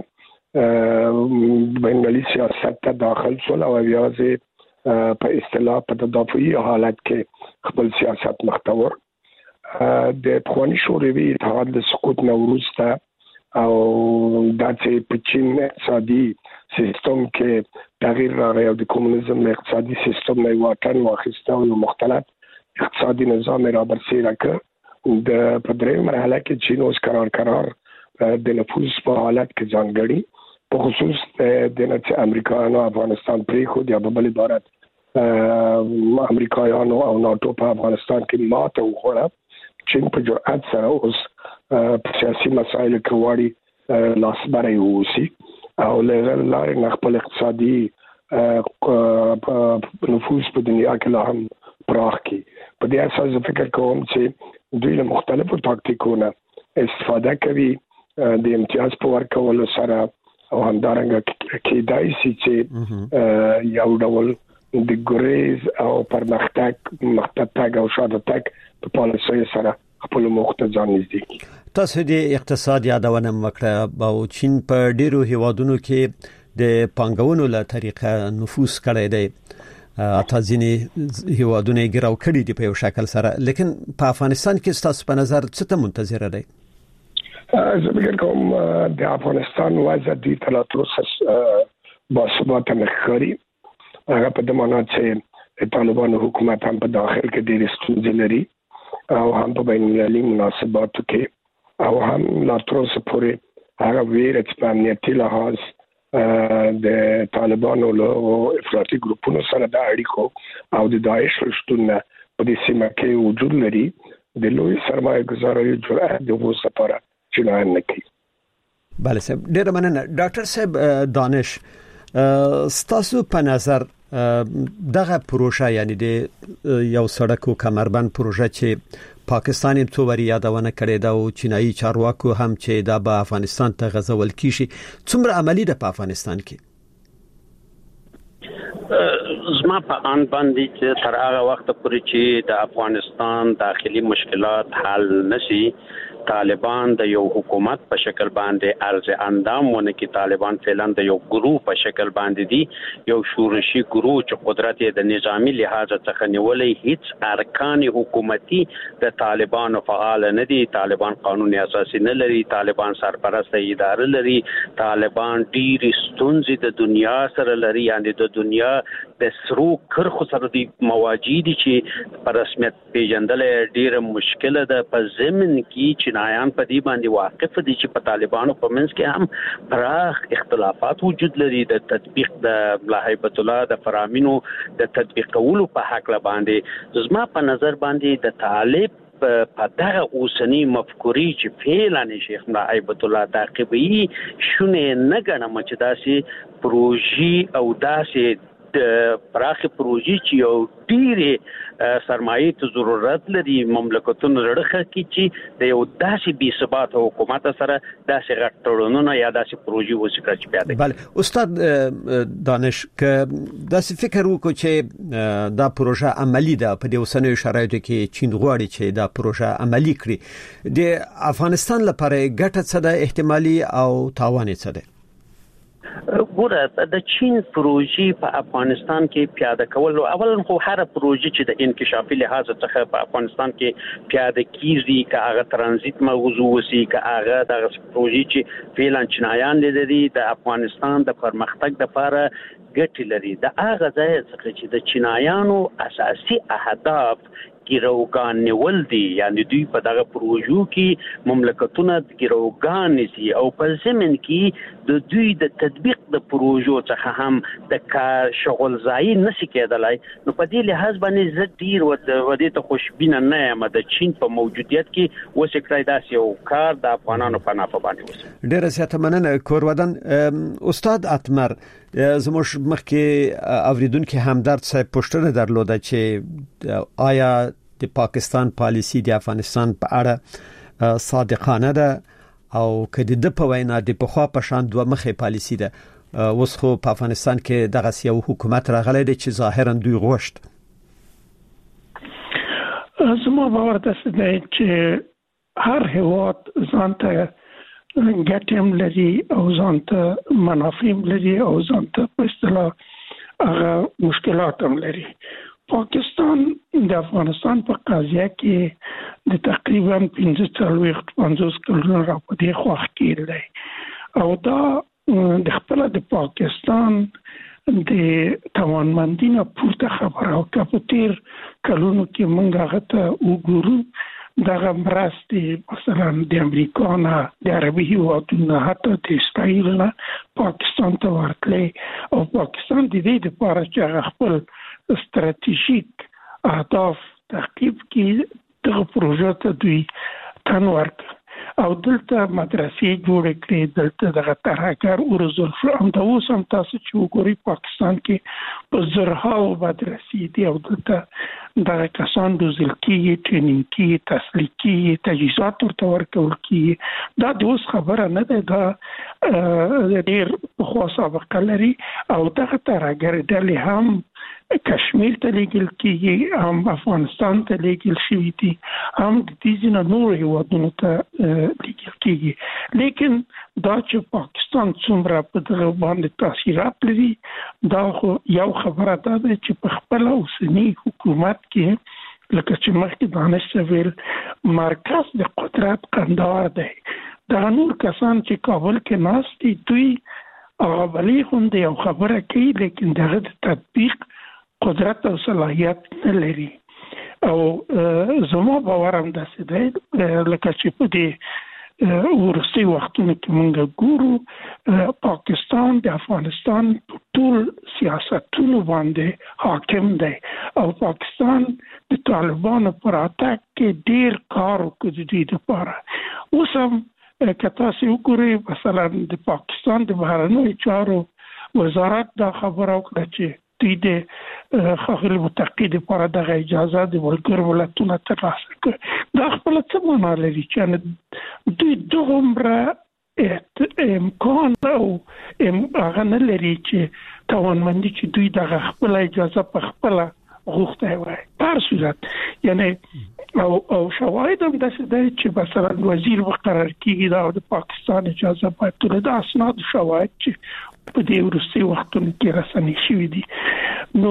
بنګالي سیاست ته داخل شول او بیا په اصطلاح په تدافعي حالت کې خپل سیاست مختور د خوانی شوروي اتحاد د سقوط نه وروسته او دا چې په چین اقتصادي سیستم کې تغییر راغی او د کمونیزم اقتصادي سیستم نه واټن واخیسته او مختلف اقتصادي نظام را برسېره کړ د په درې مرحله کې چین اوس قرار د نفوذ په حالت کې ځانګړي په خصوص د نړۍ امریکایانو افغانستان پرې خو د بل عبارت امریکایانو او ناتو په افغانستان کې ماته وخوړه چین په جرأت سره اوس په سیاسي مسایلو کې واړي لاسبري ووسی او لاره نه خپل اقتصادي نفوذ په دنیا کې لا هم پراخ کی په دې اساس فکر کوم چې دوی له مختلفو تاکتیکونو استفاده کوي د امتیاز په ورکولو سره او همدارنګه کېدای شي چې یو ډول د ګریز او پرمختګ او شاته تک په پالیسۍ سره خپل موخه ځان نږدې کی. تاسو د اقتصاد یادونه وکړه او چین په ډیرو هیوادونو کې د پانګونو له طریقه نفوذ کړی دی اته ځینې هیوادونه ګراو کړي دي په یو شکل سره لیکن په افغانستان کې تاسو په نظر څه ته منتظر دی؟ زه فکر کوم د افغانستان وضع د تلاتروس باثبات نخري هغه په دمانه چې طالبانو حکومت هم په داخل کې ډېر ستونزې لري او هم په بین المللي مناسباتو کې او هم لا تر اوسه پورې هغه ویره چې په امنیتي لحاظ د طالبانو له افراطي ګروپونو سره د اړیکو او د داعش شتون په دې سیمه کې وجود لري د لوی سرمایه گذارۍ جرأت د وو سپاره چنان نکي. بله صاحب ډیر مننه. ډاکټر صاحب دانش ستاسو په نظر دغه پروژه یعنی د یو سړک او کمربند پروژه چې پاکستان یې څو وری یادونه کړې ده او چینایي چارواکو هم چې د افغانستان ته غزول کیږي څومره عملی ده په افغانستان کې؟ زما په ان باندې چې تر هغه وخت پورې چې د افغانستان داخلي مشکلات حل نشي طالبان د یو حکومت په شکل باندې ارز اندام ونه کې طالبان فعلا د یو ګروپ په شکل باندې دي یو شورشي ګروپ چې قدرت د نظامی لحاظ څخه نیولې هیڅ ارکان حکومتي د طالبان فعال نه دي. طالبان قانوني اساسي نه لري، طالبان سرپرست اداره لري، طالبان ډیر ستونزې د دنیا سره لري یعنی د دنیا د سرو کرخو سره دي مواجهدي چې په رسمیت پیژندل ډیر مشکل ده. په ضمن کې چینایان په دې باندې واقف دي چې په طالبانو په منځ کې هم پراخ اختلافات وجود لري د تطبیق د ملاحبت الله د فرامینو د تطبیق کولو په حق لا باندې. زما په نظر باندې د طالب په دغه اوسنی مفکوري چې فعلا شیخ ملاحبت الله تعقیبي شونه نه غنم چې داسې پروژې او داسې پراخ پروژې چې یو ډېرې سرمایې ته ضرورت لري مملکتونو رړخه کې چې د یو داسې بې ثباته حکومت سره داسې غټ تړونونه یا داسې پروژې وسیکړه چې پیاده کړي. بله استاد دانش که داسې فکر وکړو چې دا پروژه عملی ده په دې اوسنیو شرایطو کې چین غواړي چې دا پروژه عملی کړي د افغانستان لپاره ګټه څه ده احتمالي او تاوان څه ده؟ ګوره د چین پروژې په افغانستان کې پیاده کول اولا خو هر پروژې چې د انکشافي لحاظ څخه په افغانستان کې پیاده کیږي که هغه ترانزیت موضوع وسی که هغه د پروژې چې فعلا چینایان لري د افغانستان د پرمختګ لپاره ګټه لري د هغه ځای څخه چې د چینایانو اساسي اهداف ګیروګان نیول دي یعنی دوی په دغه پروژو کې مملکتونه ګیروګان نيسي او په ضمن کې د دوی د تطبیق د پروژو څخه هم د شغل ځای نشي کېدلای. نو په دې لحاظ باندې زه ډیر ودې ته خوشبینه نه یم د چین په موجودیت کې وسکړای داسې یو کار د افغانانو په نافه باندې وسی. ډیر زیاته مننه کورودن. استاد اتمر زموږ مخکې اوریدونکو همدرد صاحب پوښتنه درلوده چې آیا د پاکستان پالیسی د افغانستان په اړه صادقانه ده او کله د په وینا د پخوا په شان دوه مخې پالیسی ده. اوس خو په افغانستان کې دغه یو حکومت راغلی دی چې ظاهرا دوی غوښت. زما باور ده چې هر هیواد ځانته ګټم لري او ځانته منافع لري او ځانته په اصطلاح هغه مشکلات هم لري. پاکستان د افغانستان په قضیه کې د تقریبا 50 کلونو راپدې خوښ کېږي او دا د خپل د پاکستان د توانمندینه پورته خبره او کپتیر کلونو کې موږ غته وګورو دغه مرستې مثلا د امریکا نه د عربي هیوادونو حتی د اسرائیل نه پاکستان ته ورتلې او پاکستان د دې لپاره چې خپل ستراتیژیک اهداف تعقیب کړي دغه پروژه ته دوی تن ورکړ او دلته مدرسې جوړ کړې دلته دغه ترهګر ورزول شو هم د اوس هم تاسو چې وګورئ پاکستان کې په زرهاو مدرسې دي او دلته دغه کسان روزل کېږي ټرینینګ کېږي تسلیح کېږي تجهیزات ورته ورکول کېږي دا د اوس خبره نه ده دا ډېر پخوا سابقه لري او دغه ترهګر ډلې هم کشمیر ته لیږل کېږي هم افغانستان ته لیږل شوي دي هم د دې ځینو نورو هیوادونو ته لیږل کېږي لیکن دا چې پاکستان څومره په دغه باندې تاثیرات لري دا خو یو خبره ده چې په خپل اوسنی حکومت کې لکه چې مخکې دانش سویل مرکز د قدرت قندهار دی دا نور کسان چې کابل کې ناست دي دوی هغه بلی خوندې یو خبره کوي لیکن دغه د تطبیق قدرت او صلاحیت نه لري او زما باور هم داسې دی لکه چې په دې ورستي وختونو کې موږ ګورو پاکستان د افغانستان ټول سیاستونو باندې حاکم دی او پاکستان د طالبانو پر اتاک کې ډیر کار وکړي د دې لپاره اوس هم که تاسو وګورئ مثلا د پاکستان د بهرنیو چارو وزارت دا خبره وکړه چې دوی د ښاغلي متقي لپاره دغه اجازه د ملګرو ملتونو ترلاسه کړه دا خپله څه معنا لري چې دوی دومره امکان او هغه نه لري چې توانمندي چې دوی دغه خپله اجازه په خپله غوښتی وای په هر صورت یعنی او شواهد هم داسې دی چې مثلا وزیر مقرر کېږي دا د پاکستان اجازه باید ټول د اسناد شواهد چې په دې وروستي وختونو کې رسنۍ شوي دي نو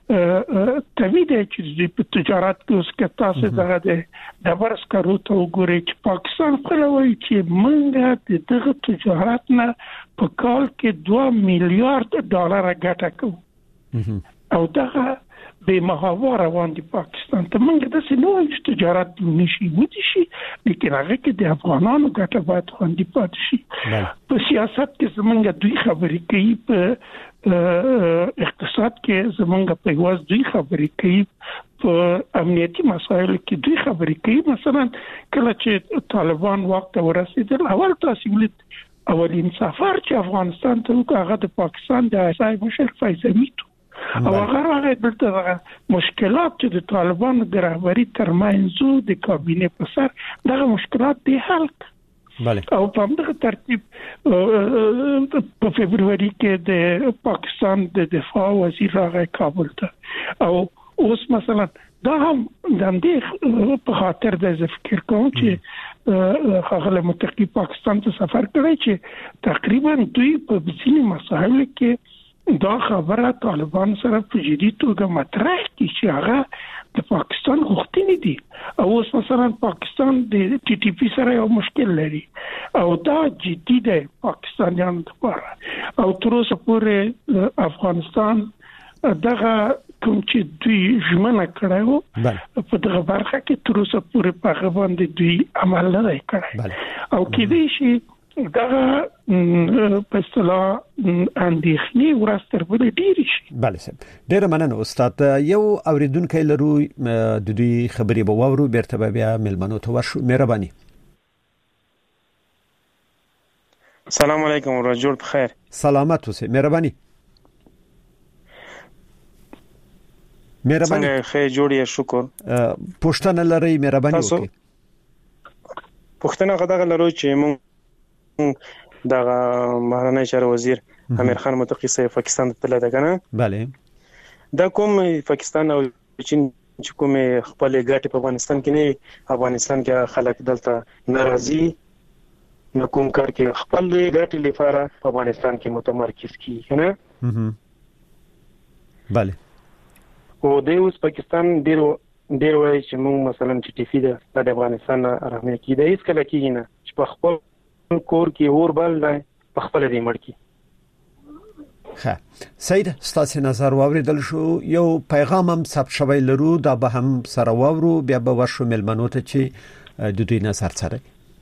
طبیعي دی چې په تجارت کې اوس که تاسو دغه د ډبرو سکرو ته وګورئ چې پاکستان خپله وایي چې موږ د دغه تجارت نه په کال کې 2 میلیارد ډالره ګټه کوو او دغه به محاور روان دي پاکستان ته موږ داسې نه وایو چې تجارت نشي ودی شي لیکن هغه کې د افغانانو ګټه باید خوندي پاتې شي په سیاست کې زمونږ دوی خبرې کوي په اقتصاد کې زمونږ په یواز دوی خبرې کوي په امنیتي مسایلو کې دوی خبرې کوي مثلا کله چې طالبان واک ته ورسېدل اول تاسو ولید اولین سفر چې افغانستان ته وکړ هغه د پاکستان د اسای مشر فیض حمید او هغه دلته مشکلات چې د طالبانو د رهبری ترمنځ د کابینه په سر دغه مشکلات دی حل او په همدغه ترتیب په فبرवरी کې د پاکستان د دفاع وزیر راغی کابل ته او اوس مثلا دا هم د دې په خاطر د فکر کوم چې ښاغلی متقي پاکستان ته سفر کړی چې تقریبا دوی په ځینې مسایلو کې دا خبره طالبان سره په جدي توګه مطرح کړي چې هغه د پاکستان غوښتنې دي او اوس مثلا پاکستان د ټي ټي پی سره یو مشکل لري او دا جدي دی پاکستانیانو لپاره او تر اوسه پورې افغانستان دغه کوم چې دوی ژمنه کړې وو په دغه برخه کې تر اوسه پورې په هغه باندې دوی عمل نه کړی او کېدای شي دغه په اصطلاح اندېښنې ورستر بلې ډېرې شي بله صاحب ډېره مننه استاد یو اوریدونکی لرو د دوی خبرې به واورو بیرته به بیا مېلمنو ته ورشو مهرباني السلام علیکم ورځ جوړ په خیر سلامت اوسئ مهرباني څنګه خیر جوړ یې شکر پوښتنه لرئ مهرباني وکړئ پوښتنه غواړم لرو چې مونږ دغه مهرباني چارو وزیر امیر خان متقي صاحب پاکستان ته تللی دی کنه bale دا کوم پاکستان او چین چې کوم خپل ګټه په افغانستان کې نه افغانستان کې خلک دلته ناراضي نو کوم کار کې خپل ګټه لپاره په افغانستان کې متمرکز کیږي نه bale او د اوس پاکستان ډیر وایي چې موږ مثلا چې ټي پی د افغانستان رحمه کې د هیڅ کله کې نه چې په خپل کور کې اور بل نه په خپل دې مړ کی ښه سید ستاسو نظر واوریدل شو یو پیغام هم ثبت شوی لرو دا به هم سره واورو بیا به ورشو ملمنو ته چې د دوی نظر سره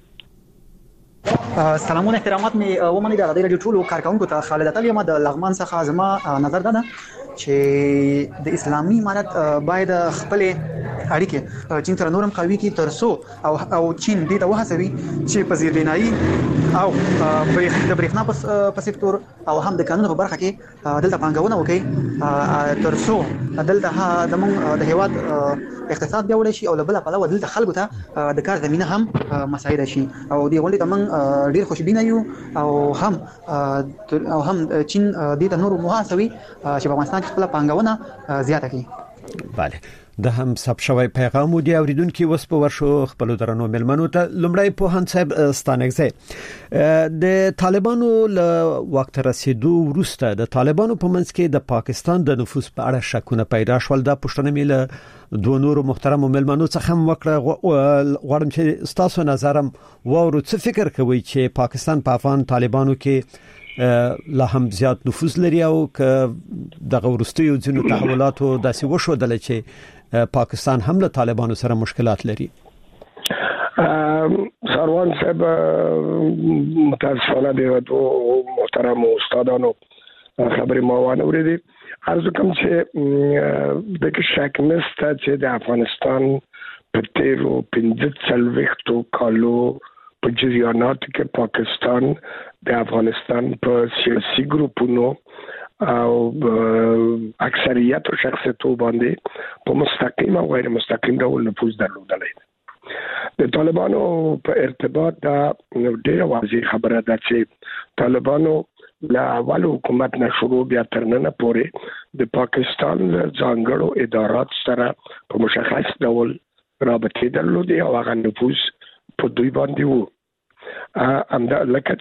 سلامونه احترامات می ومني د رادیو ټولو کارکونکو ته خالد اتل یم د لغمان څخه زما نظر ده چې د اسلامي امارت باید خپل اړیکې چین سره نورم قوي کی ترسو او چین دې ته وهڅوي چې په زیربنایي او د برېښنا په سکتور او هم د قانون په برخه کې دلته پانګونه وکړي ترسو دلته د هیواد اقتصاد بیا وړي شي او بل په لور دلته خلکو ته د کار زمينه هم مساعده شي او دی ولې تمن ډیر خوشبینه یو او هم چین دې ته نور وهڅوي چې په افغانستان خپل پانګونه زیاته کړي. bale د هم سب شوی پیغام دی اوریدونکو وس په ورشو خپل درنو ملمنو ته لمړی په هان صاحب ستانګزه د طالبانو له وخت رسیدو وروسته د طالبانو په منځ کې د پاکستان د نفوذ په اړه شکونه پیدا شول د پښتنه میله دوه نور محترم ملمنو څخه هم وکړه غواړم چې تاسو نظرم وورو څه فکر کوي چې پاکستان په افغان طالبانو کې لا هم زیات نفوذ لري او ک د غورستیو ځینو تحولاتو داسې وشو دل چې پاکستان هم له طالبانو سره مشکلات لري. سروان صاحب متاسفانه دی محترم استادانو خبرې موانه ورېدي ارزو کوم چې د شک نشته چې د افغانستان په تیرو 15 کالو په جریانات کې پاکستان د افغانستان په سیاسي ګروپونو او اکثریت او شخصیتو باندې په مستقیم او غیر مستقیم ډول نفوذ درلودلی. د طالبانو په ارتباط دا ډېر واضح خبره ده چې طالبانو لا اول حکومت نه شروع بیا تر نن پورې د پاکستان ځانګړو ادارات سره په مشخص ډول رابطې درلودې او هغه نفوذ په دوی باندې وو. امدا لکه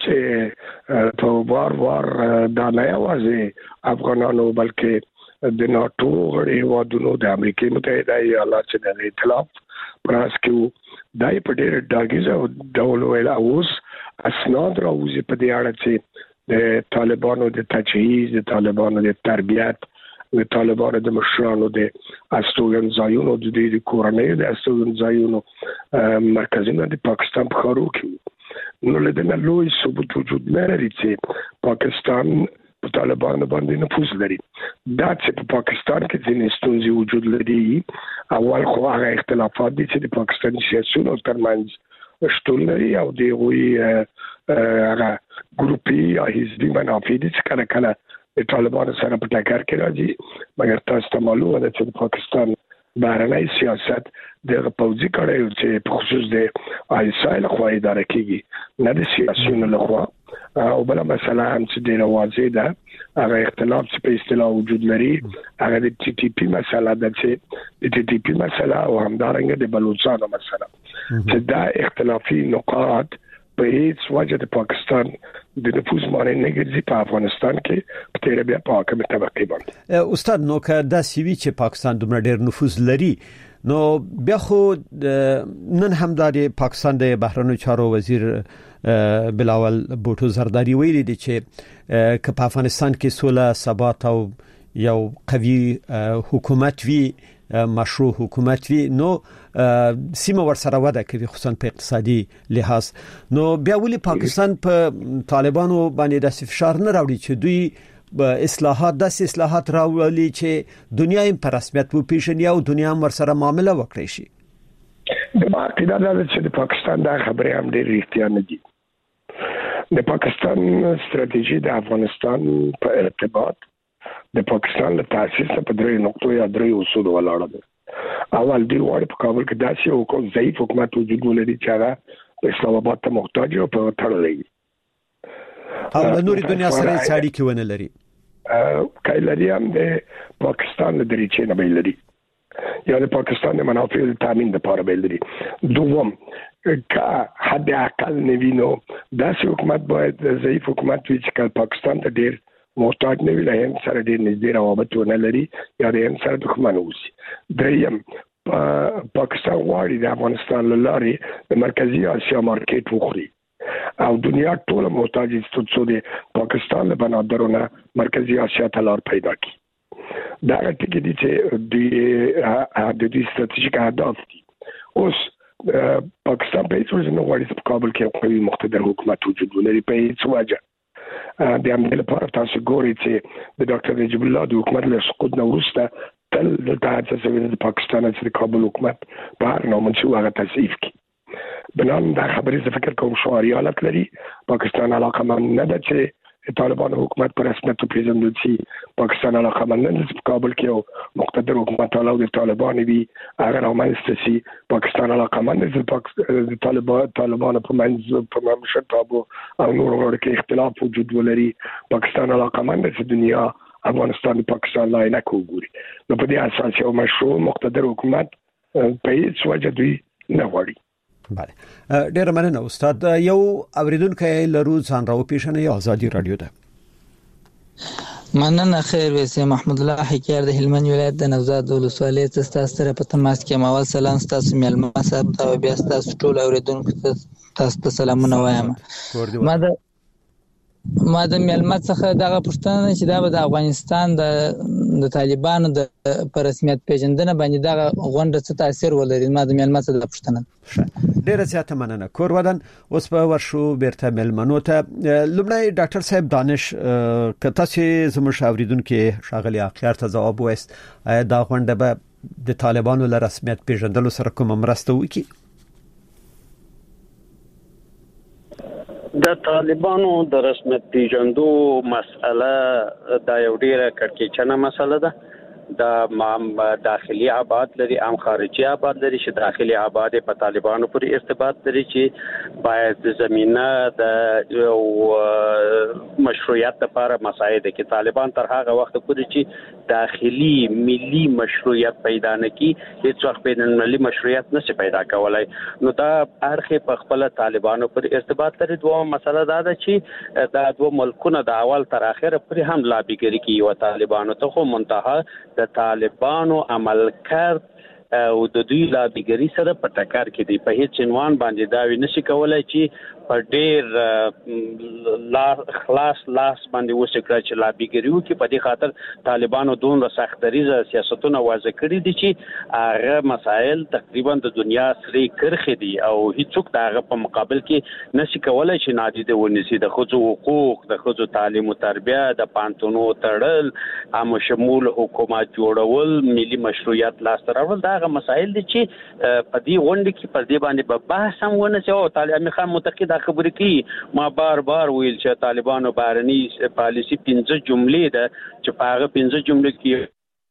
چې په وار دا نه یوازې افغانانو بلکې د ناتو غړي هیوادونو د امریکای متحده ایالات د ائتلاف پراس کې دای په ډېر ډاګیز ډول ویل اوس اسناد راوځي په دې اړه چې د طالبانو د تجهیز د طالبانو د تربیت د طالبانو د مشرانو د استوګن ځایونو د دې کورنۍ د استوګن ځایونو مرکزونه د پاکستان په خارو کې نو له دې لوی ثبوت وجود لري چې پاکستان په طالبانو باندې نفوذ لري. دا چې په پاکستان کې ځینې ستونزې وجود لري اول خو هغه اختلافات دي چې د پاکستاني سیاسيونو ترمنځ شتون لري او د وی هغه ګروپي یا حزبي منافع دي چې کله د طالبانو سره په ټکر کې راځي مګر تاسو ته معلومه ده چې پاکستان بهرنی سیاست د پوځي کړه چې په خصوص د آیسایل خو اداره کیږي نه د سیاسيونو لخوا او بل مسله هم چې د واضح ده هغه اختلاف چې په اصطلاح وجود لري هغه د ټي ټي پی مسله ده چې د ټي ټي پی مسله او همدارنګه د بلوچستان مسله چې دا اختلافي نقاط په هیڅ وجه د پاکستان د نفوذ باندې نه ګرځي په افغانستان کې په تیر بیا په حکومت طبقه باندې. استاد نو که دا سیوی چې پاکستان دومره ډیر نفوذ لري نو بیا خو نن هم د پاکستان د بهرنیو چارو وزیر بلاول بوټو زرداری ویلي دي چې که په افغانستان کې سوله ثبات او یو قوي حکومت وي مشروع حکومت وي نو سیمه ورسره وده کوي خصوصا په اقتصادي لحاظ نو بیا ولې پاکستان په طالبانو باندې د فشار نه راوړي چې دوی اصلاحات راولي چې دنیا یې په رسمیت وپیژني او دنیا ورسره معامله وکړي شي. د ما اعتقاد ده چې د پاکستان د خبرې هم ډېر اړتیا نه دي. د پاکستان ستراتیژي د افغانستان په ارتباط د پاکستان له تاسیس په درې نقطو یا درې اصول ولاړه ده. اول دی وړ په کابل کې داسې حکومت ضعیف حکومت وجود ولري چې هغه اسلام آباد ته محتاج او په تړلې او د نوري دنیا سره اړیکې ونه لري. کایلری هم د پاکستان د دریچې نه بیلري یا د پاکستان د منافع تامین لپاره بیلري. دوم که حد اقل نوینو داسې حکومت باید ضعیف حکومت وي چې پاکستان ته ډیر محتاج نه وي له هند سره ډېر نږدې روابط ونه لري یا د هند سره دښمن اوسي. دریم پاکستان غواړي د افغانستان له لارې د مرکزي اسیا مارکیټ وخوري او دنیا ټول محتاج ستاسو د پاکستان له بنادرونه مرکزی اسیا ته لار پیدا کی دا ټکی دي چې د دې ستراتیژیک اهداف دي. اوس پاکستان په هیڅ وجه نه غواړي په کابل کې قوي مقتدر حکومت وجود ولري په هیڅ وجه. د همدې لپاره تاسو ګورئ چې د ډاکټر نجیب الله د حکومت له سقوط نه وروسته تل د تاسو د پاکستان د کابل حکومت په هر نوم چې هغه تصحیح کړي. بنان دا خبرې ز فکر کوم شواري حالت لري. پاکستان علاقه من نه ده چې طالبان حکومت پر رسمیت پیژندل شي. پاکستان علاقه من نه چې کابل کې یو مقتدر حکومت علاوه د طالبان وي هغه رامنځته شي. پاکستان علاقه من نه چې طالبان په منځ مشرتابو او نور ورته کې اختلاف وجود ولري. پاکستان علاقه من نه چې دنیا افغانستان پاکستان لا نه کوي. نو په دې اساس یو مشروع مقتدر حکومت په هیڅ وجه دوی نه غواړي. بله ډیر مننه استاد. یو اوریدونکو لرو ځان راو پیښنه یا ازادي رادیو ده. مننه خیر وسه محمود الله حکیر د هلمند ولایت د نوزاد ولسوالۍ ته سره په تماس کې ماول سلام تاسو ملما صاحب ته بیا تاسو ټول اوریدونکو ته تاسو سلامونه وایم. ما د ملما څخه دغه پوښتنه چې دا د افغانستان د طالبانو د پر رسمیت پیژندنه باندې دغه غونډه څه تاثیر ولري. ما د ملما څخه د پوښتنه ډیره زیاته مننه. کور ودان اوس په ورشو بیرته ملمنو ته لومړی ډاکټر صاحب دانش کته چې زموږ اوریدونکو شاغلی اخر ته جواب وست دا غونډه به د طالبانو له رسمیت پیژندلو سره کوم مرسته وکړي؟ د طالبانو د رسمیت پیژندو مسأله دا یو ډیره کړکېچنه مسله ده. د داخلي آباد لري عام خارجي آباد لري چې داخلي آباد په طالبانو پورې ارتباط لري چې باید زمينه د مشروعیت لپاره مساعده کې طالبان تر هغه وخت پورې چې داخلي ملي مشروعیت پیدا نه کی هیڅ وخت بین المللي مشروعیت نشي پیدا کولای. نو دا ارخه په خپل طالبانو پورې ارتباط لري. دوه مسله دا ده چې دا دوه ملکونه د اول تر اخره پورې هم لابیګری کوي او طالبانو ته خو منتها د طالبانو عمل کرد او د دوی لابیګری سره په ټکر کې دی. په هیڅ عنوان باندې دا ونشي کولای چې په ډیر خلاص لاس باندې وسکړي چې لابیګریو کې په دې خاطر طالبانو دومره سختریزه سیاستونه واضح کړی دي چې هغه مسائل تقریبا د دنیا سری کرخې دي او هیڅوک دغه په مقابل کې نشي کولای چې نادیده ونیسي. د ښځو حقوق، د ښځو تعلیم او تربیه، د پانتونو تړل، عام شمول حکومت جوړول، ملي مشروعیت لاسته راوړل دا مسائل دي چې په دې غونډه کې په دې باندې په بحث هم ونه شو. طالب خان متقی خبرې کوي ما بار ویل چې طالبانو بهرني پالیسی 15 جملې ده چې په هغه 15 جملې کې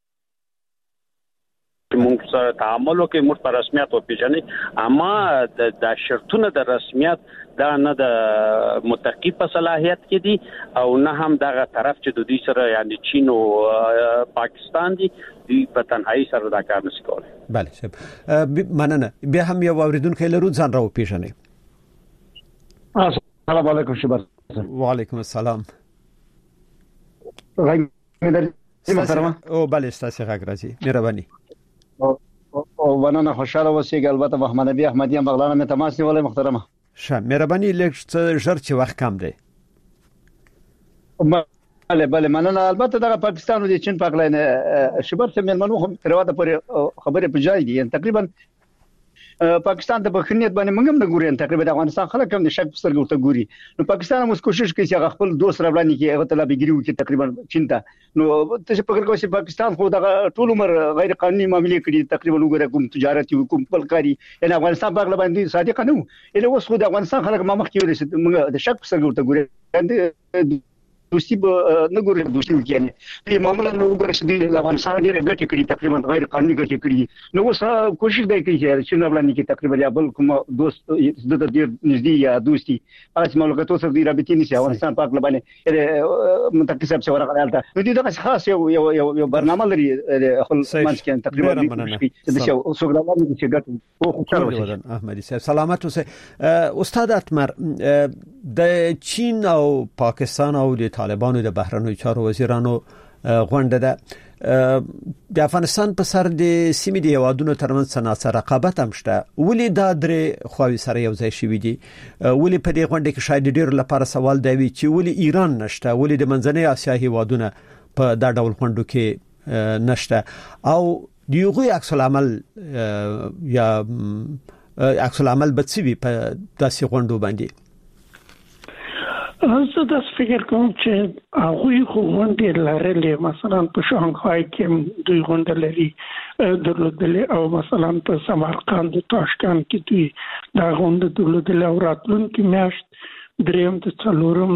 موږ سره تعامل وکړو موږ په رسمیت او پیژنې اما د شرطونه د رسمیت دا نه د متقی په صلاحیت کې دي او نه هم دغه طرف چې د دوی سره یعنی چین او پاکستان دي دوی په تنهایی سره دا کار نشي کولای. بله صاحب مننه. بیا هم یو اوریدونکو لرو ځان راو پیژنې. السلام علیکم شبر. وعلیکم السلام. محترمه او بله ستاسو غږ راځي مهرباني. او وننه خوشاله اوسئ. البته محمد نبی احمدی هم بغلانه مې تماس نیولې محترمه. شه مهرباني لږ ژر چې وخت کم دی. بله مننه. البته د پاکستان او د چین په اړه شبر څه ملمنو هم تر واده پورې خبرې په ځای دي. تقریبا پاکستان ته بخښنیت باندې موږ هم نه ګورو. تقریبا د افغانستان خلک هم د شک په سترګو ته ګوري. نو پاکستان هم کوشش کوي چې خپل دوست راوړي کې هغه ته لابیګری وکړي تقریبا چین ته. نو ته فکر کوئ چې پاکستان خو د ټول عمر غیر قانوني معاملې کړي تقریبا وګوره کوم تجارت کوم بلکاري ان افغانستان په اړه باندې صادق نه وو. اله اوس خو د افغانستان خلک ما مخ کې ویل چې موږ د شک په سترګو ته ګورو. دوستي به نه ګوري دوستي وکړي. په معاملې نو وګورئ چې د افغانستان ډېر ګټې کړي تقریبا غیر قانوني ګټې کړي. نو اوس کوشش دی کوي چې چین باندې کې تقریبا یا بل کوم دوست د دې نږدې یا دوستي هغه مملکتو سره د رابطې نشي افغانستان پاک لبانه متقی صاحب څو راغلته. نو دې دغه خاص یو برنامه لري خپل منځ کې تقریبا د شو سوګرامانو چې ګټ او خوشاله احمدي صاحب سلامت اوسه. استاد اتمر د چین او پاکستان او د طالبانو د بهرنیو چارو وزیرانو غونډه ده. د افغانستان په سر د سیمې د هیوادونو ترمنځ سناسه رقابت هم شته ولې دا درې خواوې سره یو ځای شوي دي ولې په دې غونډه کې شاید ډېر لپاره سوال دی چې ولې ایران نشته ولې د منځنۍ اسیا هیوادونه په دا ډول غونډو کې نشته او دیغه عکس العمل یا عکس العمل بتسوي په داسې غونډو باندې زه د فکر کوم چې هغه غونډې لرلې مثلا په شانګهای کې دوی غونډه لري درلودلې او مثلا په سمرقند او تاشکند کې دوی دا غونډه درلودلې او راتلونکي میاشت دریم د څلورم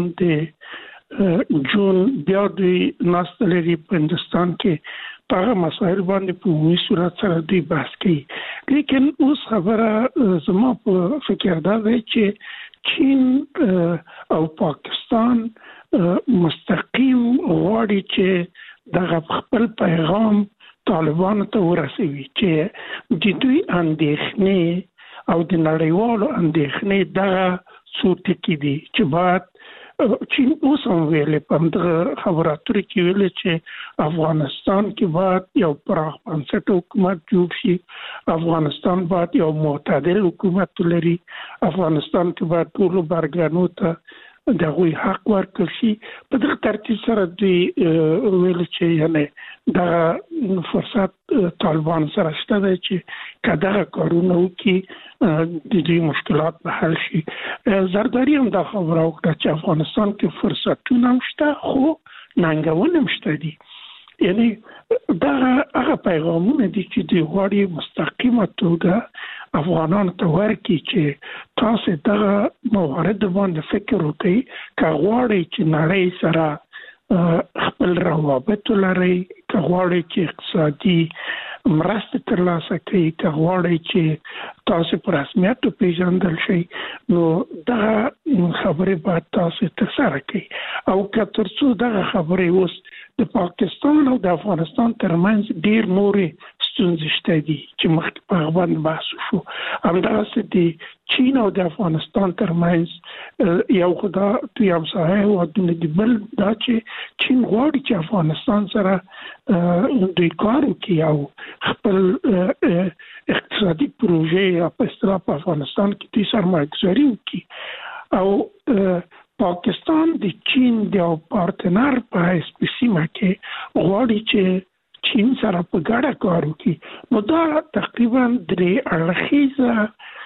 د جون بیا دوی ناستلري په هندستان کې په مسایل باندې په عمومي صورت سره دوی بحث کوي لیکن اوس خبره زما په فکر دا دی چې چین او پاکستان مستقیم غواړي چې د خپل پیغام طالبانو ته ورسوي چې د دوی اندېښنې او د نړیوالو اندېښنې دغه صورت کې دي چې بعد چین اوس هم ویلې په دغه خبراتو کې ویلې چې افغانستان کې بعد یو پراخ بنسټ حکومت جوړ شي افغانستان بعد یو معتدل حکومت لري افغانستان کې بعد ټول برګانو ته دغه حق ورکړي شي په دغه ترتیب سره دوی ویل چې یعنی دا فرصت طالبان سره شته چې کله کارونه وکړي د دې مشکلات به حل شي زرداری هم دا خبره وکړه چې افغانستان کې فرصتونه شته خو ننګونه هم شته دي یعنی دا هغه پیغامونه دي چې د غواړي مستقیمه توګه افغانانو ته ورکړي چې تاسو دغه موارد باندې فکر وکړئ که غواړئ چې نړۍ سره خپل روابط لري که غواړئ چې اقتصادي مرسته ترلاسه کړئ که غواړئ چې تاسو په رسمیت پیژندل شئ نو دا خبره باید تاسو ترسره کړئ او که ترڅو دا خبره اوس د پاکستان او د افغانستان ترمنځ ډیر نورې ستونزې شته دي چې مخکې په هغه باندې بحث شو همداسې د چین او د افغانستان ترمنځ یو خدا دوی همسایه هیوادونه دي بل دا چې چین غواړي چې افغانستان سره دوی کار وکړي او خپل اقتصادي پروژې په اصطلاح په افغانستان کې دوی سرمایه‌گذاري وکړي او پاکستان د چین د پارتنر په حیث په سیمه کې غواړي چې چین سره په ګډه کار وکړي نو دا تقریبا درې اړخیزه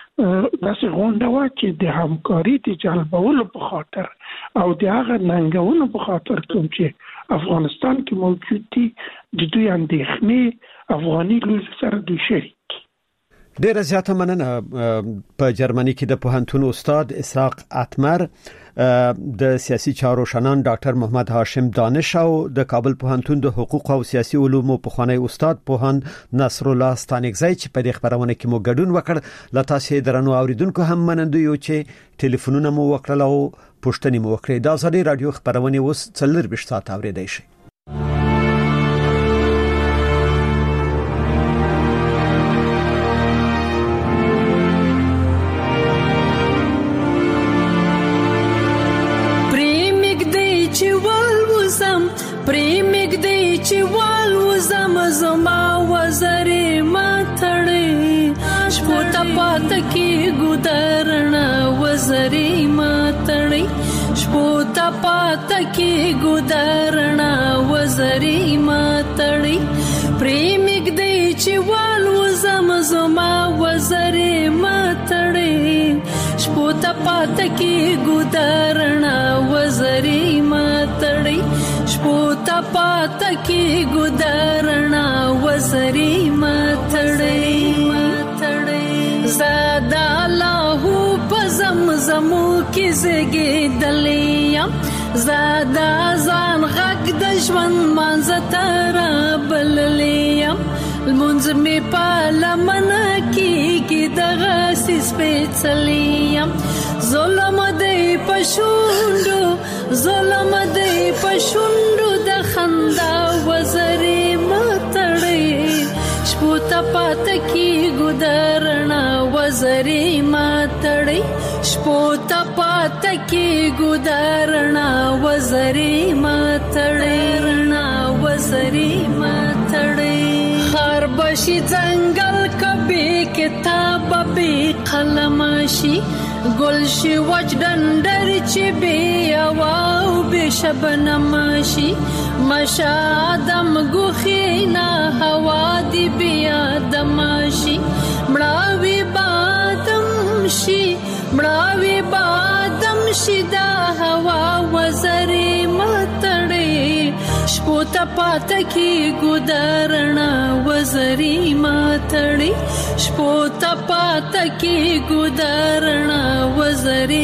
داسې غونډه وه چې د همکاري د جلبولو په خاطر او د هغه ننګونو په خاطر کوم چې افغانستان کې موجود دي د دوی اندېښنې افغاني لوژې سره دوی شریک ډیره زیاته مننه په جرمني کې د پوهنتون استاد اسحاق اتمر د سیاسي چارو شنان ډاکټر محمد هاشم دانش او د کابل پوهنتون د حقوق او سیاسي علومو پخوانی استاد پوهان نصر الله ستانکزی چې په دې خبرونه کې مو ګډون وکړ لا تاسو درنو اوریدونکو هم مننه یو چې ټلیفونونه مو وکړل او پوښتنې مو وکړې دا ازادي رادیو خبرونه اوس 24 ساعت اوریدای شي کی ګدارنا وزري ماتړي شپوتا پات کی ګدارنا وزري ماتړي پریمګ دی چې والو زما وزري ماتړي شپوتا پات کی ګدارنا وزري ماتړي شپوتا پات کی ګدارنا وزري ماتړي زادا لاهو پزمزمو کی زګي دلیم زادا ځان غږ د ژوند منځ تر بللیم المنځ می پالمن کی دغه سیس پېڅلیم ظلم دی پښوندو ظلم دی پښوندو د خندا وزري متړي شپوتا پات کی ګدارنا وزري ماتړي شپوتا پات کی ګدارنا وزري ماتړي وزري ماتړي خار بشي ځنګل کبي کتاب به قلم شي ګل شي وچ ډنډر چې بي او به شبنم شي مشادم غخینا هوا دی بیا دمشي مړاوي بادم شي دا هوا وزري ماتړي شپوتا پاته کی ګدارنا وزري ماتړي شپوتا پاته کی ګدارنا وزري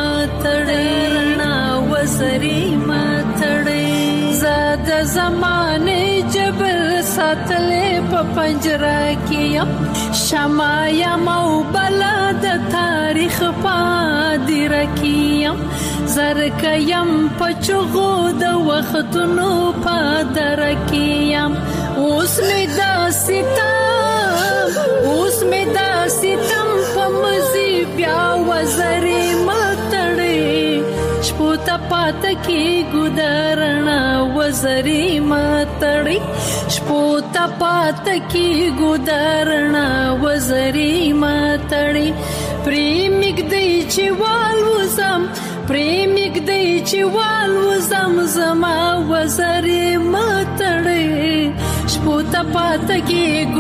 ماتړي زاد زمانه جبل ساتلې په پنجره کې شمایا مو بلد تاریخ پادر کیم زرکیم پچغو د وختونو پادر کیم اوس می دا ستم په مزي بیا وزري ماتړي شپوتا پاته کی ګدارنا وزري ماتړي شپوتا پاته کی ګدارنا وزري ماتړي پریمګ دی چې والوزم زما وزري ماتړي شپوتا پاته کی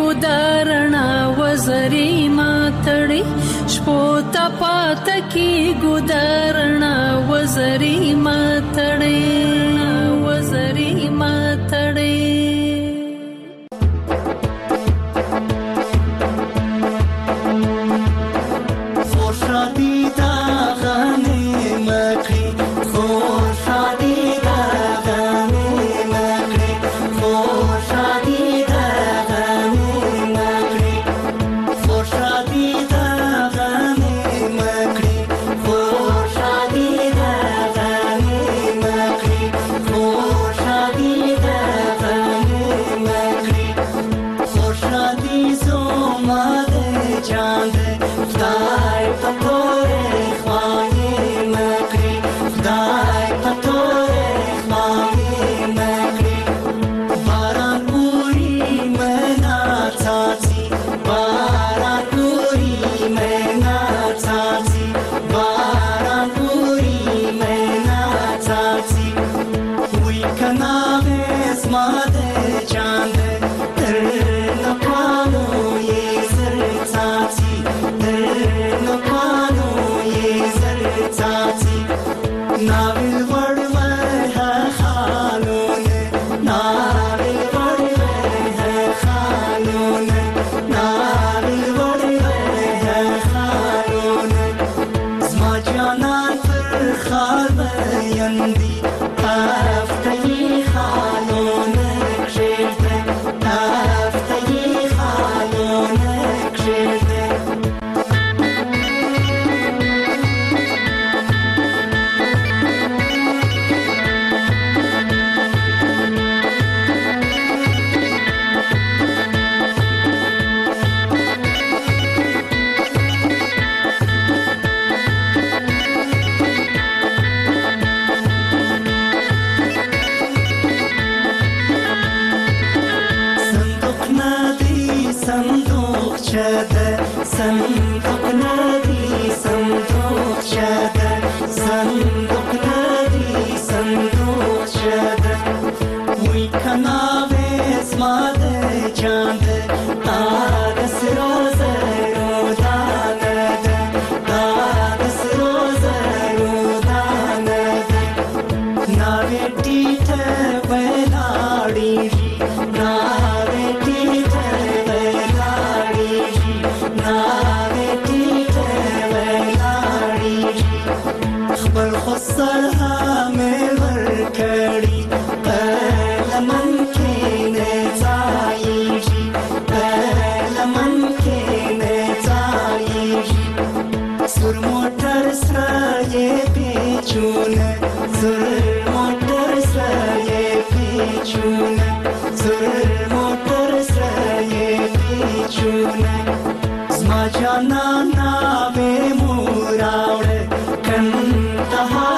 ګدارنا وزري ماتړي شپوتا پاته کی ګدارنا وزري ماتړي Zma jana na be muraud kan taha